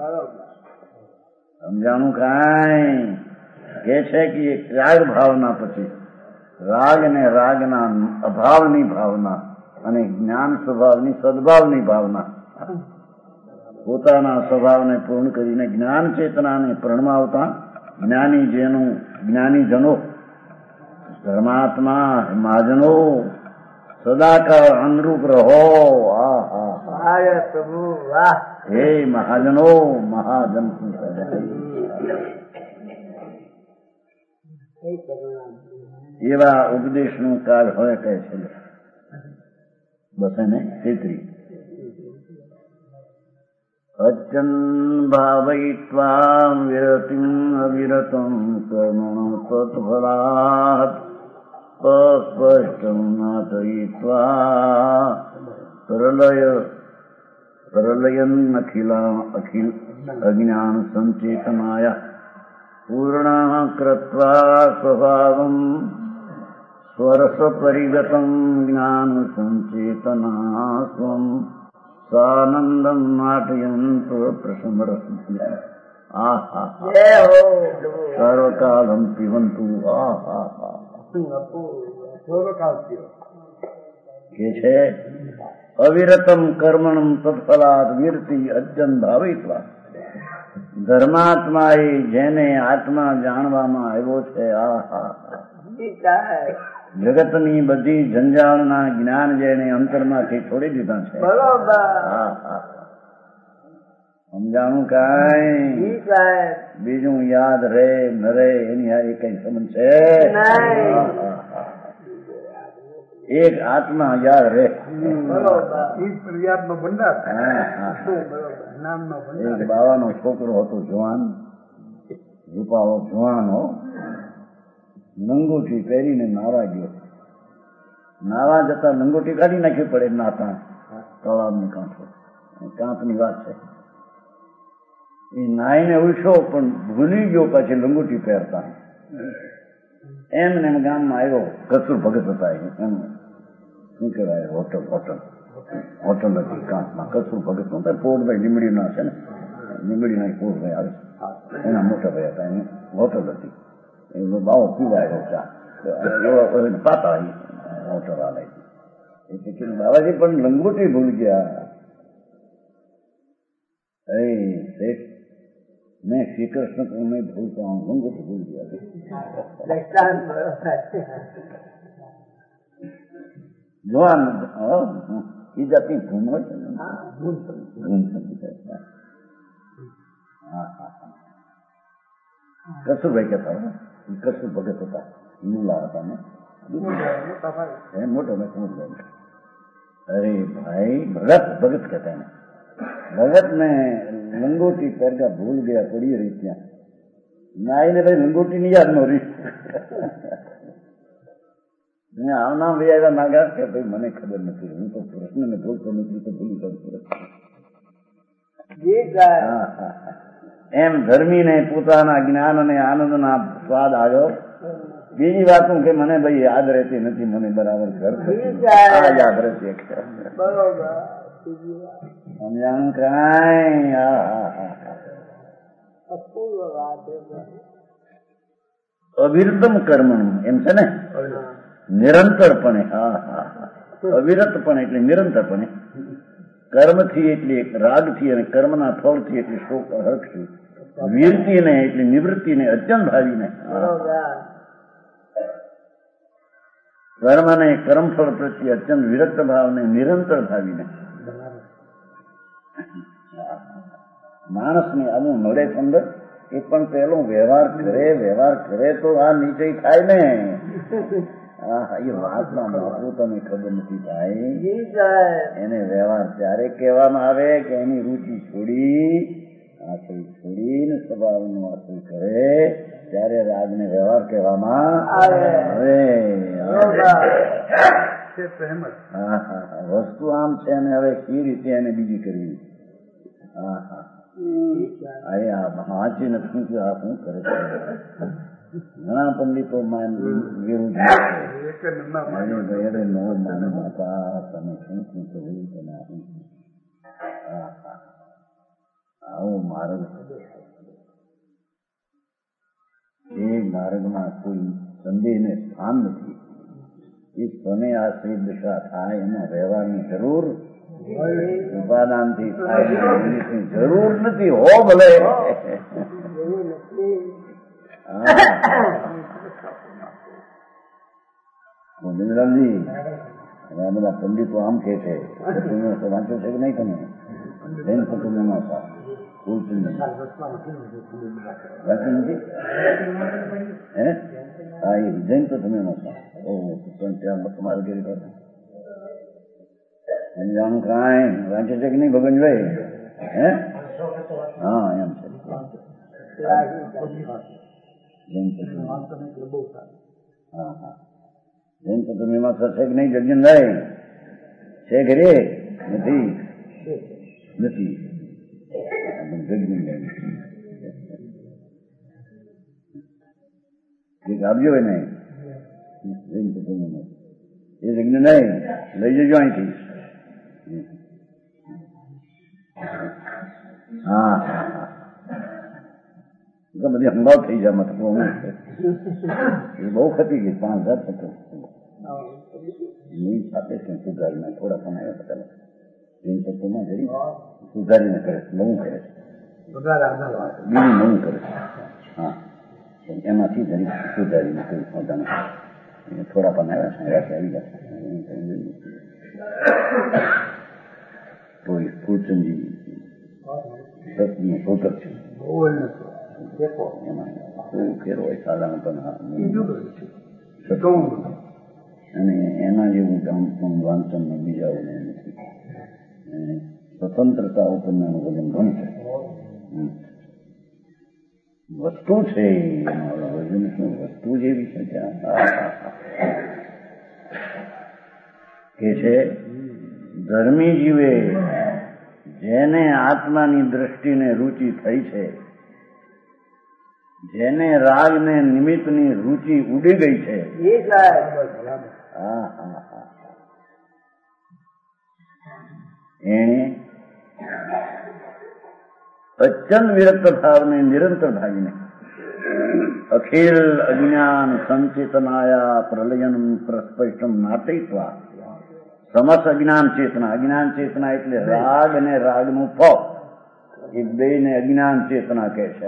સમજાણું કાંઈ કે છે કે એક ત્યાગ ભાવના પછી રાગ ને રાગના અભાવની ભાવના અને જ્ઞાન સ્વભાવની સદભાવની ભાવના, પોતાના સ્વભાવને પૂર્ણ કરીને જ્ઞાન ચેતનાને પ્રણમાવતા જ્ઞાનીજનો ધર્માત્મા મહાજનો સદાકાળ અનુરૂપ રહો. અરે પ્રભુ વાહ. હે મહાજનો, મહાજન એવા ઉપદેશનું કાળ હોય કહે છે. બસ એને છેતરી અચન ભાવયિત્વા વિરતિમ અવિરતમ કર્મણ તત્ફલાત અસ્પષ્ટમ નાટયિત્વા પ્રલયન અખિલ અજ્ઞાન સંચેતનાય પૂર્ણ કૃત્વા સ્વભાવમ સ્વરસ પરિગતમ જ્ઞાન સંચેતના સ્વમ સાનંદમ નાટયંત પ્રસમરસ આહા સર્વકાલમ પીવંતુ આહા કે છે અવિરતમ કર્મણમ તત્ફલાત વિરતિ અજ્જન ભાવિત્વા. ધર્માત્મા એ જેને આત્મા જાણવામાં આવ્યો છે, આહા જગતની બધી જંજાળના જ્ઞાન જેને અંતરમાંથી છોડી દીધા છે. સમજાણું કાંઈ બીજું યાદ રે ન રે એની હારી કઈ સમજ છે? એક આત્મા યાદ રે. એક બાવાનો છોકરો હતો, જવાન, રૂપાળો જવાનો, લંગોટી પહેરીને નાવા ગયો. નાવા જતા લંગોટી કાઢી નાખવી પડે નાતા તળાવની કાંઠે, કાંપની વાત છે. એ નાઈને ઉઠ્યો પણ ભૂલી ગયો પછી લંગોટી પહેરતા. એમને એમ ગામમાં આવ્યો, કસ્તુર ભગત હતા એમ શું કહેવાય હોટલ હતી કાંઠમાં. કસ્તુર ભગત નું પોરભાઈ લીમડીના છે ને, લીમડીના પોરભાઈ આવે એના મોટા ભાઈ હતા, એની હોટલ હતી. એ બાવો પીવાય ચા પાતા હોટલ આવે. એટલે બાબાજી પણ લંગોટી ભૂલી ગયા. मैं श्री कृष्ण को मैं भूलता हूँ, उनको तो भूल गया. जवान ये जाती घूम કસુરભાઈ કહેતા હોય, કસુર ભગત હતા, મુલા હતા ને મોટો મેં સમજ. અરે ભાઈ ભગત કહેતા એને. भगत ने लंगोटी पैर का भूल गया, पड़ी रही क्या नाई ने भाई लंगोटी नहीं याद नो रही. આવના ભાઈ નાગા કે ભાઈ મને ખબર નથી, હું તો પ્રશ્નને ભૂલતો નથી તો ભૂલી જાઉં. એમ ધર્મીને પોતાના જ્ઞાન અને આનંદના સ્વાદ આવ્યો. બીજી વાતું કે મને ભાઈ યાદ રહેતી નથી, મને બરાબર ઘર યાદ રહેતી. સમજાણું કાંઈ? અવિરતમ કર્મનું એમ છે ને, નિરંતરપણે. અવિરતપણે એટલે નિરંતરપણે. કર્મથી એટલે રાગથી અને કર્મના ફળથી એટલે શોક હર્ષથી. વીરતીને એટલે નિવૃત્તિને અત્યંત ભાવીને. કર્મને કર્મફળ પ્રત્યે અત્યંત વિરક્ત ભાવને નિરંતર ભાવીને. માણસને આવું નડે અંદર એ પણ પેલો વ્યવહાર કરે તો આ નીચે થાય ને. એ વાતમાં બાપુ તમે ખબર નથી ભાઈ. એને વ્યવહાર ત્યારે કહેવામાં આવે કે એની રુચિ છોડીને સ્વભાવનો આશ્રય કરે ત્યારે રાજને વ્યવહાર કહેવામાં આવે. વસ્તુ આમ છે અને હવે કઈ રીતે એને બીજી કરવી. વાંચી નથી આ શું કરે છે. ઘણા પંડિતો વિરુદ્ધ માને બાપા તમે શું કર્યું કે આવો માર્ગ એ માર્ગમાં કોઈ સંદેહને સ્થાન નથી. એ સ્વને આશ્રિત દશા થાય એમાં વ્યવહારની જરૂર ઉપાદાનથી થાય જરૂર નથી. હો ભલે ગોવિંદરામજી બધા પંડિતો આમ કે છે વાંચ્યો છે કે નહીં તમે જૈન કુટુંબમાં વાંચ્યું નથી હે હા એ જૈન કુટુંબમાં પણ ત્યાં તમારે કરી કરો સમજાણું કાંઈ વાંચે છે કે નહીં ભગનભાઈ હે હા એમ છે જૈન કુટુંબ હા હા જૈન કુટુંબમાં થશે કે નહીં જગનભાઈ છે ઘરે નથી નથી એક આપજો એને જૈન કુટુંબમાં એ જગ્ન નહીં લઈ જજો અહીંથી હા બધી હંગાવ થઈ જાય મતલબ એ બહુ ખતી ગઈ 5000 થતો નહીં સાથે છે સુધારીને થોડા પણ આવ્યા હતા જૈન તત્વમાં જઈ સુધારીને કરે છે નવું કરે છે બીજું નવું કરે છે હા એમાંથી જરી સુધારીને કઈ પોતાને થોડા પણ આવ્યા છે આવી ગયા ફૂલચંદજી ભોગત છે એમાં શું ફેર હોય સાધારણ પણ અને એના જેવું વાંચન બીજાઓને નથી સ્વતંત્રતા ઉપરનું વજન ઘણું છે વસ્તુ છે વજન શું વસ્તુ જેવી છે ત્યાં કે છે ધર્મી જીવે જેને આત્માની દ્રષ્ટિને રુચિ થઈ છે જેને રાગને નિમિત્તની રુચિ ઉડી ગઈ છે એને અચલ વિરક્ત ભાવને નિરંતર ભાવીને અખિલ અજ્ઞાન સંચેતનાયા પ્રલયન પ્રસ્પષ્ટમ નાટયત્વા સમસ્ત અજ્ઞાન ચેતના એટલે રાગ અને રાગનું ફળ એ બે ને અજ્ઞાન ચેતના કહે છે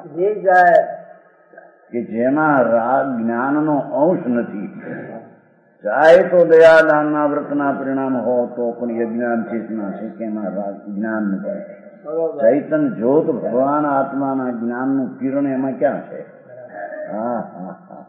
કે જેમાં રાગ જ્ઞાનનો અંશ નથી ચાહે તો દયાદાનના વ્રતના પરિણામ હો તો પણ એ અજ્ઞાન ચેતના છે કે એમાં રાગ જ્ઞાન નથી ચૈતન જ્યોત ભગવાન આત્માના જ્ઞાનનું કિરણ એમાં ક્યાં છે હા હા હા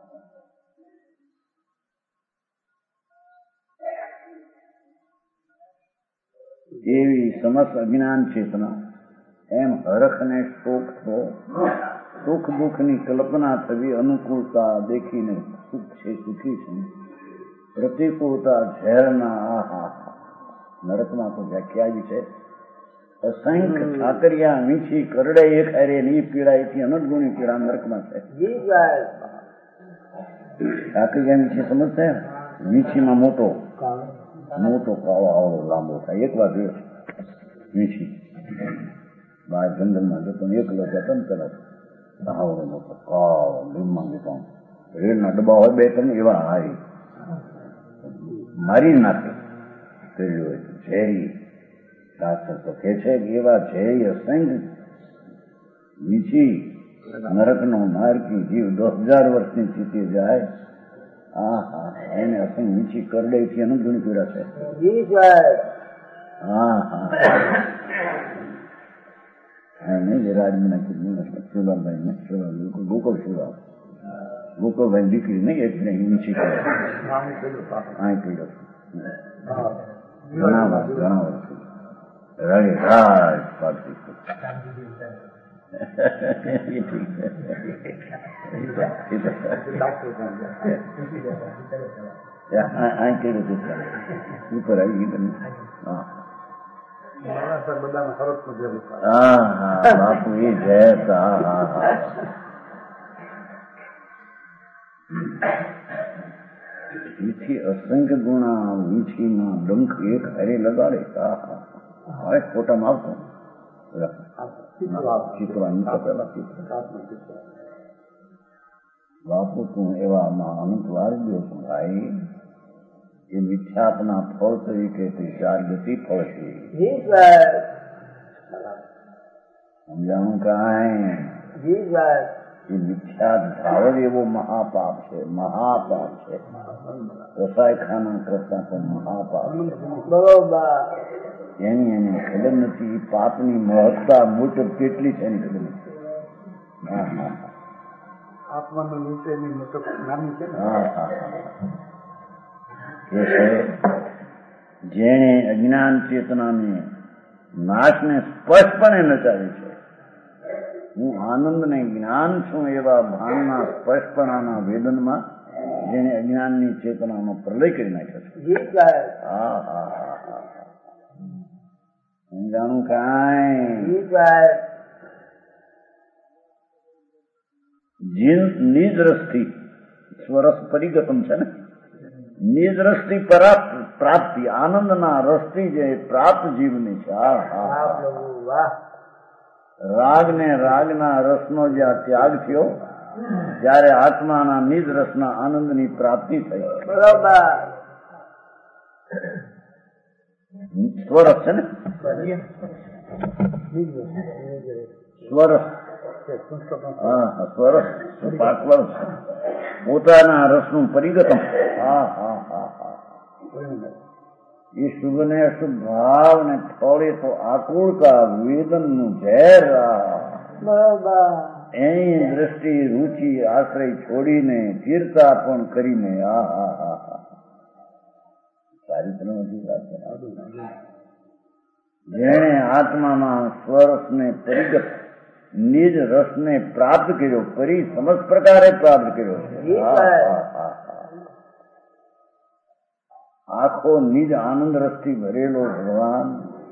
એવી સમસ્ત અજ્ઞાન ચેતના એમ હરખ ને શોખ થો સુખ દુઃખની કલ્પના થવી અનુકૂળતા દેખીને સુખ છે સુખી છે પ્રતિકૂળતા ઝેરના આહા નરકમાં તો વ્યાખ્યા આવી છે અસંખ્ય ઠાકરિયા મીઠી કરડે એક હારે ની પીડા એથી અનદગુણી પીડા નરકમાં છે ઠાકરિયા મીઠી સમજશે મીઠીમાં મોટો કાળો આવડો લાંબો થાય એક વાર જોયો મીઠી બહાર જંગલમાં જતો એકલો જતો ને તરફ આવડો મોટો કાળો લીમમાં લીધા રેલના ડબ્બા હોય બે ત્રણ એવા હારી મારી નાખે કર્યું હોય ઝેરી શાસ્ત્ર તો કે છે કે એવા ઝેરી અસંખ્ય મીઠી નરકનો માર્કી જીવ 10,000 વર્ષની સ્થિતિ જાય એને અસંગ મીઠી કરડે થી અનુગુણી પીડા છે ગોકળભાઈ દીકરી નહીં એટલે મીઠી કરે પીડો ઘણા વર્ષ રડી રાજ પાડતી બાપુ એ જય મીઠી અસંખ્ય ગુણા મીઠીમાં ડંખ એક હારે લગાડે હવે ફોટામાં આવતો બાપુ તું એવામાં અનંત વાર ગયો છું ભાઈ એ મિથ્યાપના ફળ તરીકે તે 4 ગતિ ફળ છે સમજાણું કાંઈ એ મિથ્યા ભાવ જ એવો મહાપાપ છે, મહાપાપ છે. રસાયખાના કરતા પણ મહાપાપ છે. બરોબર. એની એને ખબર નથી. પાપની મહત્તા મુજબ કેટલી છે એની ખબર નથી. હા હા આત્માનો વિષયની મતલબ નાની છે ને. હા હા એ છે જેણે અજ્ઞાન ચેતનાને નાશને સ્પષ્ટપણે નચાવી છે. હું આનંદ ને જ્ઞાન છું એવા ભાનના સ્પષ્ટપણાના વેદનમાં જેને અજ્ઞાનની ચેતનાનો પ્રલય કરી નાખ્યો છે. હા હા હા હા સમજાણું કાંઈ. નિજ રસથી સ્વરસ પરિગતમ છે ને. નિજ રસથી પ્રાપ્તિ આનંદના રસથી જે પ્રાપ્ત જીવની છે. રાગ ને રાગના રસનો જ્યાં ત્યાગ થયો ત્યારે આત્માના નિજ રસના આનંદની પ્રાપ્તિ થઈ. બરોબર. સ્વરસ છે ને. સ્વરસ સ્વરસ પાકવર્ષ પોતાના રસનું પરિગતમ. હા હા હા હા એ શુભ ને અશુભ ભાવ ને ફળે તો આકુળતા વેદનનું ઝેર. એની દ્રષ્ટિ રૂચિ આશ્રય છોડીને તીર્થા પણ કરીને. હા હા હા હા ચારિત્રમાંથી વાત છે. જેણે આત્મામાં સ્વરસને પરિગત નિજ રસને પ્રાપ્ત કર્યો, પરી સમજ પ્રકારે પ્રાપ્ત કર્યો છે. આખો નિજ આનંદ રસથી ભરેલો ભગવાન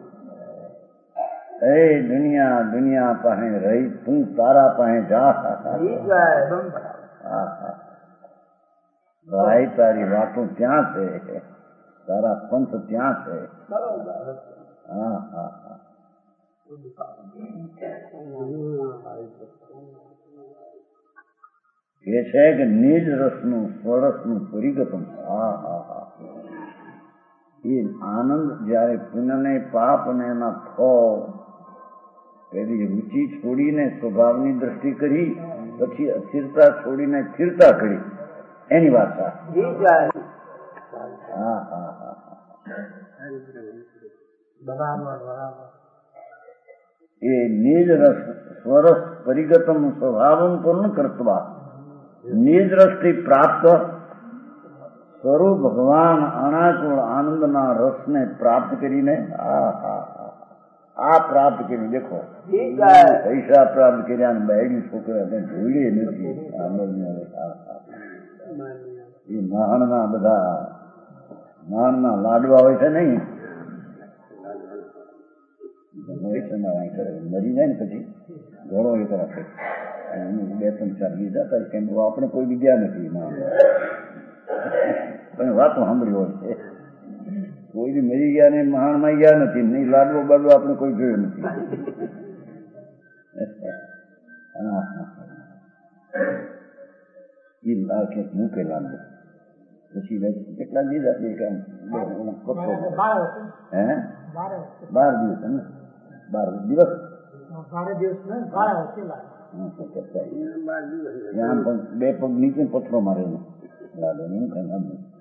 એ દુનિયા દુનિયા પાસે રહી તું તારા પાસે જા. ભાઈ તારી વાતો ત્યાં છે, તારા પંથ ત્યાં છે. હા હા હા એ છે કે નિજ રસનું સ્વરસનું પરિગતમ. હા હા હા એ આનંદ જયારે પુણ્યને પાપ અને એના ફળ પેલી રુચિ છોડીને સ્વભાવની દ્રષ્ટિ કરી, પછી અસ્થિરતા છોડીને સ્થિરતા કરી એની વાત. હા હા હા એ નિજ રસ સ્વરસ પરિગતમ સ્વભાવમ પૂર્ણ કરતા નિજ રસથી પ્રાપ્ત સ્વરૂપ ભગવાન અણાચોળ આનંદના રસને પ્રાપ્ત કરીને આ પ્રાપ્ત કરી. દેખો પૈસા પ્રાપ્ત કર્યા બાયડી છોકરા જોઈ નથી. એ માણના બધા માણના લાડવા હોય છે નહીં, મરી જાય ને પછી ઘણો એક રાખે. 2-3-4 લીધા કેમ આપણે કોઈ બીજા નથી પણ વાતો સાંભળી હોય છે. કોઈ મરી ગયા ને મહાણમાં ગયા નથી, નહીં લાડવો બાડવો આપણે કોઈ જોયો નથી. એ લાગે મૂકે લાંબો પછી કેટલા લીધા છે કામ પત્રો. હે 12 દિવસ ને 12 દિવસ ત્યાં પણ 2 પગ નીચે પથરો મારેલો લાડો ને હું કઈ નામ.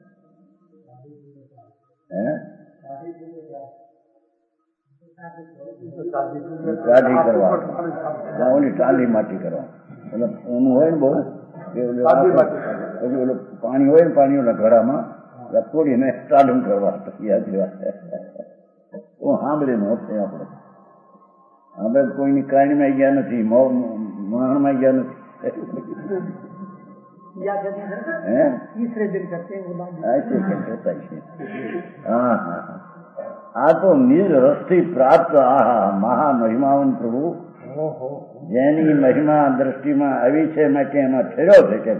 ટાઢી કરવા ઓલી ટાલી માટી કરવા એટલે ઊનું હોય ને બહુ પછી ઓલું પાણી હોય ને પાણી ઓલા ઘડામાં તોડીને ટાઢું કરવા. યાદ વાત હું સાંભળીને હશે આપણે. આપણે કોઈની કાણીમાં ગયા નથી, મહાણમાં ગયા નથી. આ તો નિજ રસથી પ્રાપ્ત મહા મહિમાવન પ્રભુ જેની મહિમા દ્રષ્ટિમાં આવી છે માટે એમાં ઠેર્યો છે કે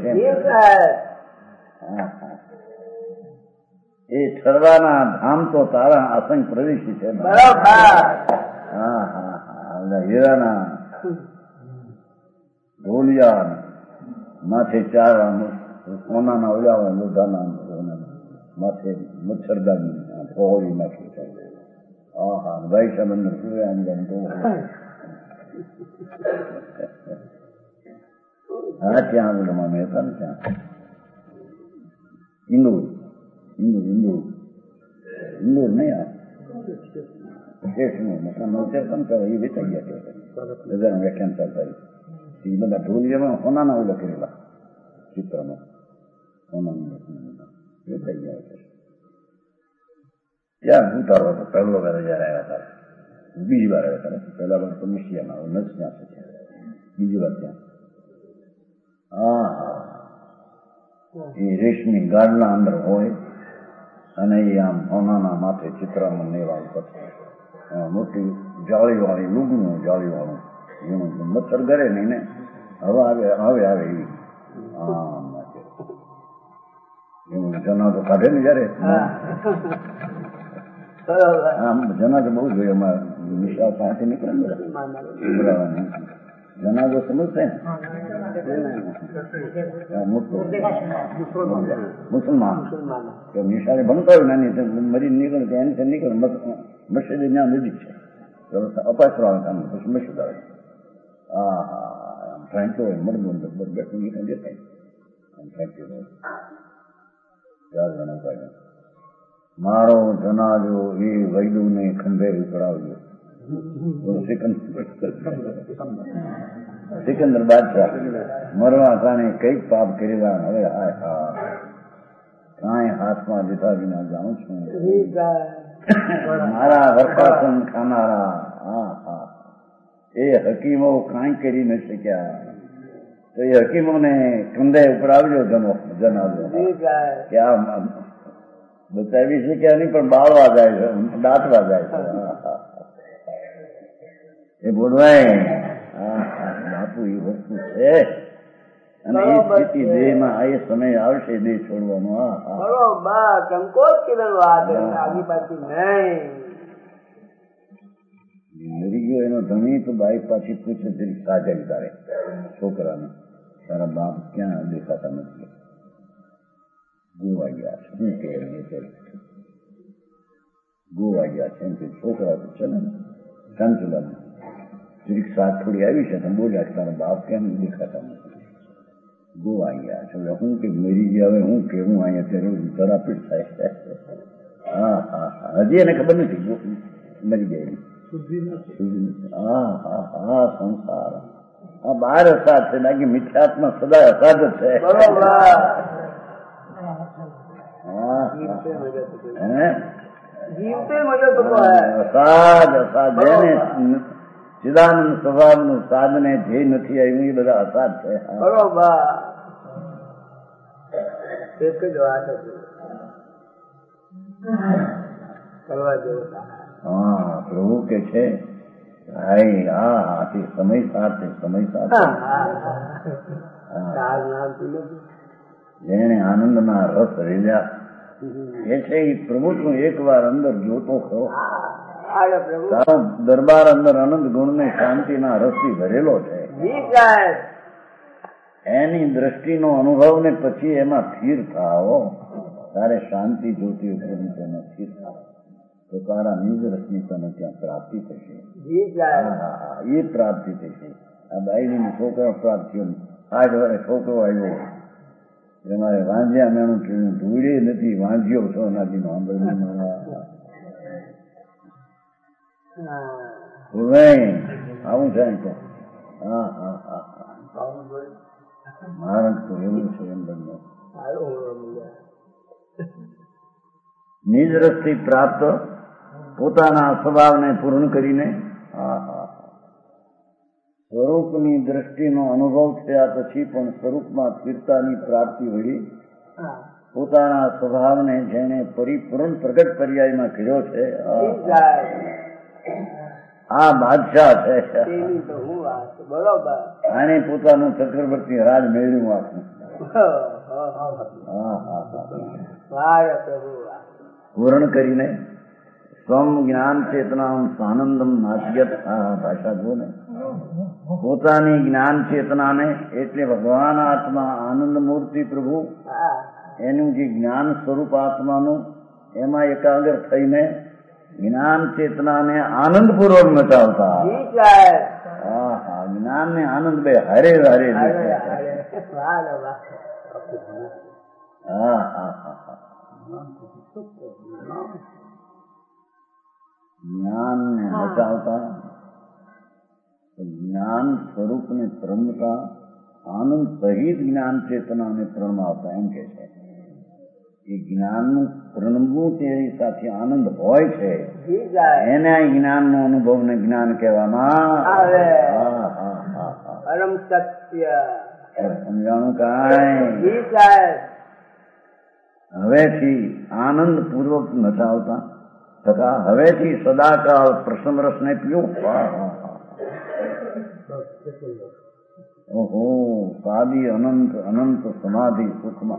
એ ઠરવાના ધામ તો તારા અસંખ્ય પ્રદેશી છે. હીરાના ઢોલિયા માથે 4 સોનાના ઓલા લોઢાના માથે મચ્છરદાની પહોળી નાખી. ભાઈ સાહેબ હા ત્યાં આગળમાં મેં હતા ને ત્યાં ઇન્દોર નહીં આ સ્ટેશનું મકાન નવચેતન કરે એ વેચાઈ ગયા છે બધાના વ્યાખ્યાન ચાલતા એ બધા ઢોલિયામાં સોનાના ઓલા કરેલા ચિત્રમાં સોનાનું વેચાઈ ગયા છે. ત્યાં હું તારો હતો પહેલો વાર જયારે આવ્યા હતા, બીજી વાર આવ્યા હતા. પહેલા વાર તો મિશિયામાં નથી ત્યાં છે, બીજી વાર ત્યાં. હા એ રેશમી ગાડના અંદર હોય અને એ આમ સોનાના માથે ચિત્રામાં લેવા ઉપર મોટી જાળીવાળી લુગનું જાળીવાળું એનું મચ્છર કરે નહીં ને હવે આવે એવી એનું જનાજો કાઢે ને જયારે જનાજો બહુ જોઈએ અમારે વિશાળ પાસે નીકળે ને જનાજો સમજશે ને મોટો મુસલમાન નિશાળે ભણતો હોય નાની મરી નીકળે એની નીકળે મસ્જિદ ત્યાં નજીક છે અપાસરા કામ પછી મસ્જિદ આવે. હા હા આમ ફ્રેન્ચો હોય મરબું બેઠું નીકળી દેખાય આમ ફ્રેન્ચો હોય 4 જણા કાઢે. મારો જનાજો એ વૈદુને ખંભે ઉપડાવ્યો. સિકંદર બાદશાહ મરવા કારણે કઈક પાપ કરેલા હવે હાય હા કાંઈ હાથમાં લીધા વિના જાઉં છું. મારા વરપાસન ખાનારા હા હા એ હકીમો કાંઈ કરી ન શક્યા તો એ હકીમોને કંધે ઉપડાવજો જનાજો કે આ બચાવી શક્યા નહીં પણ બાળવા જાય છે, દાંતવા જાય છે. એ બોલવાય બાપુ એ વસ્તુ છે અને એ સ્થિતિ દેહમાં એ સમય આવશે દેહ છોડવાનો. મરી ગયો એનો ધણી તો બાઈક પાછી પૂછે જરી સાજા તારે છોકરાને તારા બાપ ક્યાં દેખાતા નથી, ગોવા ગયા છે શું કે ગોવા ગયા છે એમ કે છોકરા તો છે ને કાંચુલા જરીક સાત થોડી આવી છે તો બોલ્યા તારા બાપ કેમ દેખાતા નથી, ગોવા ગયા છે. હું કે મરી ગયા હવે હું કેવું અહીંયા ત્યારે ધરાપીઠ થાય. હા હા હા હજી એને ખબર નથી મરી ગયા. હા હા હા સંસાર આ 12 અસાદ છે બાકી મિથ્યાત્મા સદા અસાદ જ છે. અસાદ અસાદ જેને ચિદાનંદ સ્વભાવનું સાધને જે નથી આવ્યું એ બધા અસાદ છે. બરોબર એક જ વાત હતી કરવા જેવું. હા પ્રભુ કે છે ભાઈ હા હા તે સમય સાથે જેને આનંદના રસ રેલ્યા એ છે એ પ્રભુ તું એક વાર અંદર જોતો ખરો. તારો દરબાર અંદર આનંદ ગુણ ને શાંતિના રસથી ભરેલો છે. એની દ્રષ્ટિનો અનુભવ ને પછી એમાં સ્થિર થાઓ. તારે શાંતિ જોતી હોય તેમાં સ્થિર થાવ તો તારા નિજ રસની તને ત્યાં પ્રાપ્તિ થશે. એ પ્રાપ્તિ થશે. આ બાયડીની છોકરો પ્રાપ્ત થયો 8 વર્ષે છોકરો આવ્યો તમારે વાંજ્યા મેણું કીધું ધૂળે નથી વાંજ્યો છો નાજીનો આંબળની આવું છે તો હા હા હા મારે તો એવું છે એમ બંને નિજ રસથી પ્રાપ્ત પોતાના સ્વભાવને પૂર્ણ કરીને સ્વરૂપની દ્રષ્ટિનો અનુભવ થયા પછી પણ સ્વરૂપમાં સ્થિરતાની પ્રાપ્તિ વળી પોતાના સ્વભાવને જેને પરિપૂર્ણ પ્રગટ પર્યાયમાં કર્યો છે આ બાદશાહ છે. આને પોતાનું ચક્રવર્તી રાજ મેળવ્યું આખું. પૂર્ણ કરીને સ્વમ જ્ઞાન ચેતના આનંદમ નાશ્યત. આ ભાષા જો ને પોતાની જ્ઞાન ચેતનાને એટલે ભગવાન આત્મા આનંદ મૂર્તિ પ્રભુ એનું જે જ્ઞાન સ્વરૂપ આત્માનું એમાં એકાગ્ર થઈને જ્ઞાન ચેતનાને આનંદપૂર્વક મચાવતા. હા હા જ્ઞાન ને આનંદ બે હારે હારે હા હા હા હા જ્ઞાનને બચાવતા જ્ઞાન સ્વરૂપને પ્રમતા આનંદ સહિત જ્ઞાન ચેતનાને પ્રણમાવતા એમ કે છે એ જ્ઞાનનું પ્રણમવું તેની સાથે આનંદ હોય છે એને જ્ઞાનનો અનુભવને જ્ઞાન કહેવામાં આવે. પરમ સત્ય સમજાણું કાંઈ હવેથી આનંદ પૂર્વક નચાવતા તથા હવેથી સદાકાળ પ્રસન્ન રસને પીઓ. ઓહો સાદી અનંત અનંત સમાધિ સુખમાં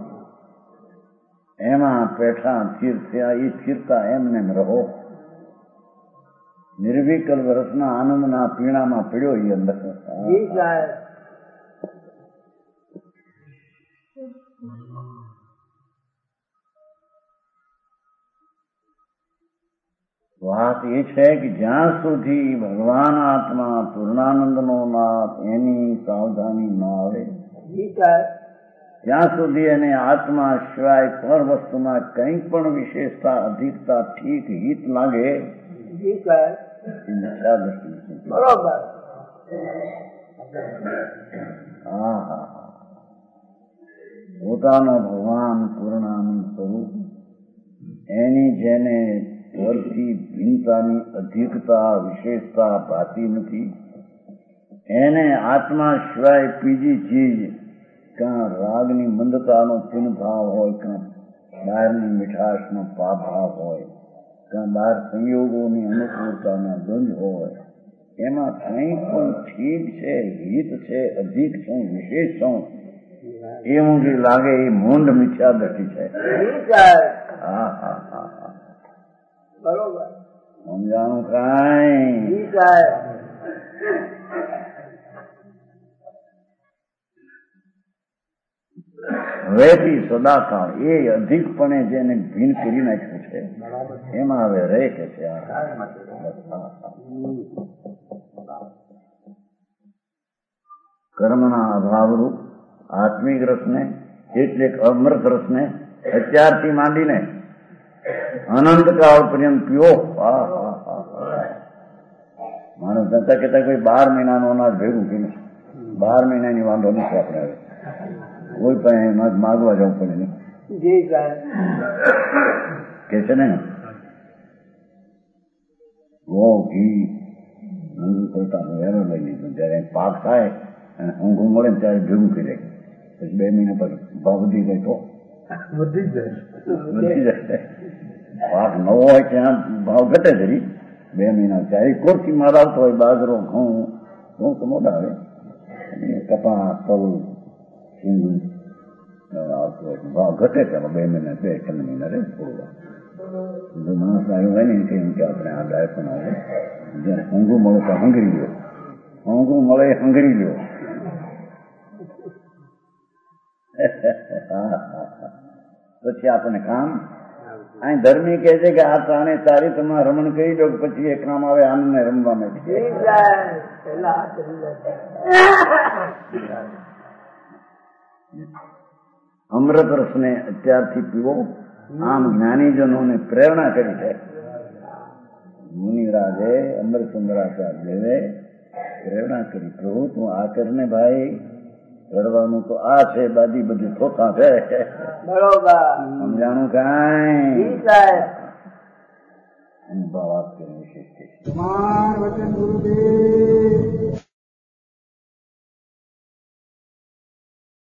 એમાં પેઠા સ્થિર થયા એ સ્થિરતા એમને રહો. નિર્વિકલ્પ રસના આનંદના પીણામાં પીડ્યો એ અંદર. વાત એ છે કે જ્યાં સુધી ભગવાન આત્મા પૂર્ણાનંદનો નાથ એની સાવધાની ન આવે ત્યાં સુધી એને આત્મા સિવાય પર વસ્તુમાં કંઈ પણ વિશેષતા અધિકતા ઠીક હિત લાગે બરોબર. હા હા પોતાનો ભગવાન પૂર્ણાનંદ સ્વરૂપ એની જેને પરથી ભિન્નતાની અધિકતા વિશેષતા ભાતી નથી એને આત્મા સિવાય બીજી ચીજ કાં રાગની મંદતાનો ચિહ્ન ભાવ હોય, કાં બહારની મીઠાશનો પાપ ભાવ હોય, કાં બહાર સંયોગોની અનુકૂળતાના ગંજ હોય, એમાં કંઈ પણ ઠીક છે, હિત છે, અધિક છું, વિશેષ છું એવું જે લાગે એ મૂંડ મિથ્યા દ્રષ્ટિ છે. હા હા હા હા બરોબર. સમજાણું કાંઈ? હવેથી સદાકાળ એ અધિકપણે જેને ભીન કરી નાખ્યું છે એમાં હવે રહે કે છે. કર્મના અભાવરૂપ આત્મિક રસને એટલે અમૃત રસને અત્યારથી માંડીને અનંતકાળ પર્યંત પીઓ. માણસ જતા કહેતા કોઈ 12 મહિનાનું અનાજ ભેગું કર્યું, 12 મહિનાની વાંધો નથી આપણે હવે કોઈ પણ માગવા જવું પડે નહીં કે છે ને. ગો ઘી મંજૂર કરતા વેરો લઈ લીધું, જયારે પાક થાય અને ઊંઘું મળે ને ત્યારે ભેગું કરી દે, પછી 2 મહિના પછી ભાવ વધી જાય તો વધી જાય. પાક નવો હોય ત્યાં ભાવ ઘટે જરી 2 મહિના ત્યારે કોરથી માલ આવતો હોય, બાજરો ઘઉં તો મોટા આવે, કપા તલ સિંગ આવતો હોય ભાવ ઘટે ચાલો 2 મહિના 2-3 મહિના રહે થોડું. માણસ આવ્યું હોય ને એમ કે આપણે આ ડાયપણ આવે જ્યાં ઊંઘું મળે તો હંગરી લ્યો, ઊંઘું મળે હંગરી લ્યો. પછી આપણને કામ અહીં ધર્મી કહે છે કે આ પ્રાણે સારી તમે રમણ કરી દો, પછી એક નામ આવે આનંદ ને રમવા માટે. અમૃત રસને અત્યારથી પીવો આમ જ્ઞાનીજનોને પ્રેરણા કરી છે. મુનિરાજે અમરચંદ્રાચાર્ય દેવે પ્રેરણા કરી, પ્રભુ તું આ કરીને ભાઈ કરવાનું તો આ છે, બાજી બધી થોતા છે. બરોબર. સમજાણું કાંઈ? વાત કરી વિશેષ વચન ગુરુદેવ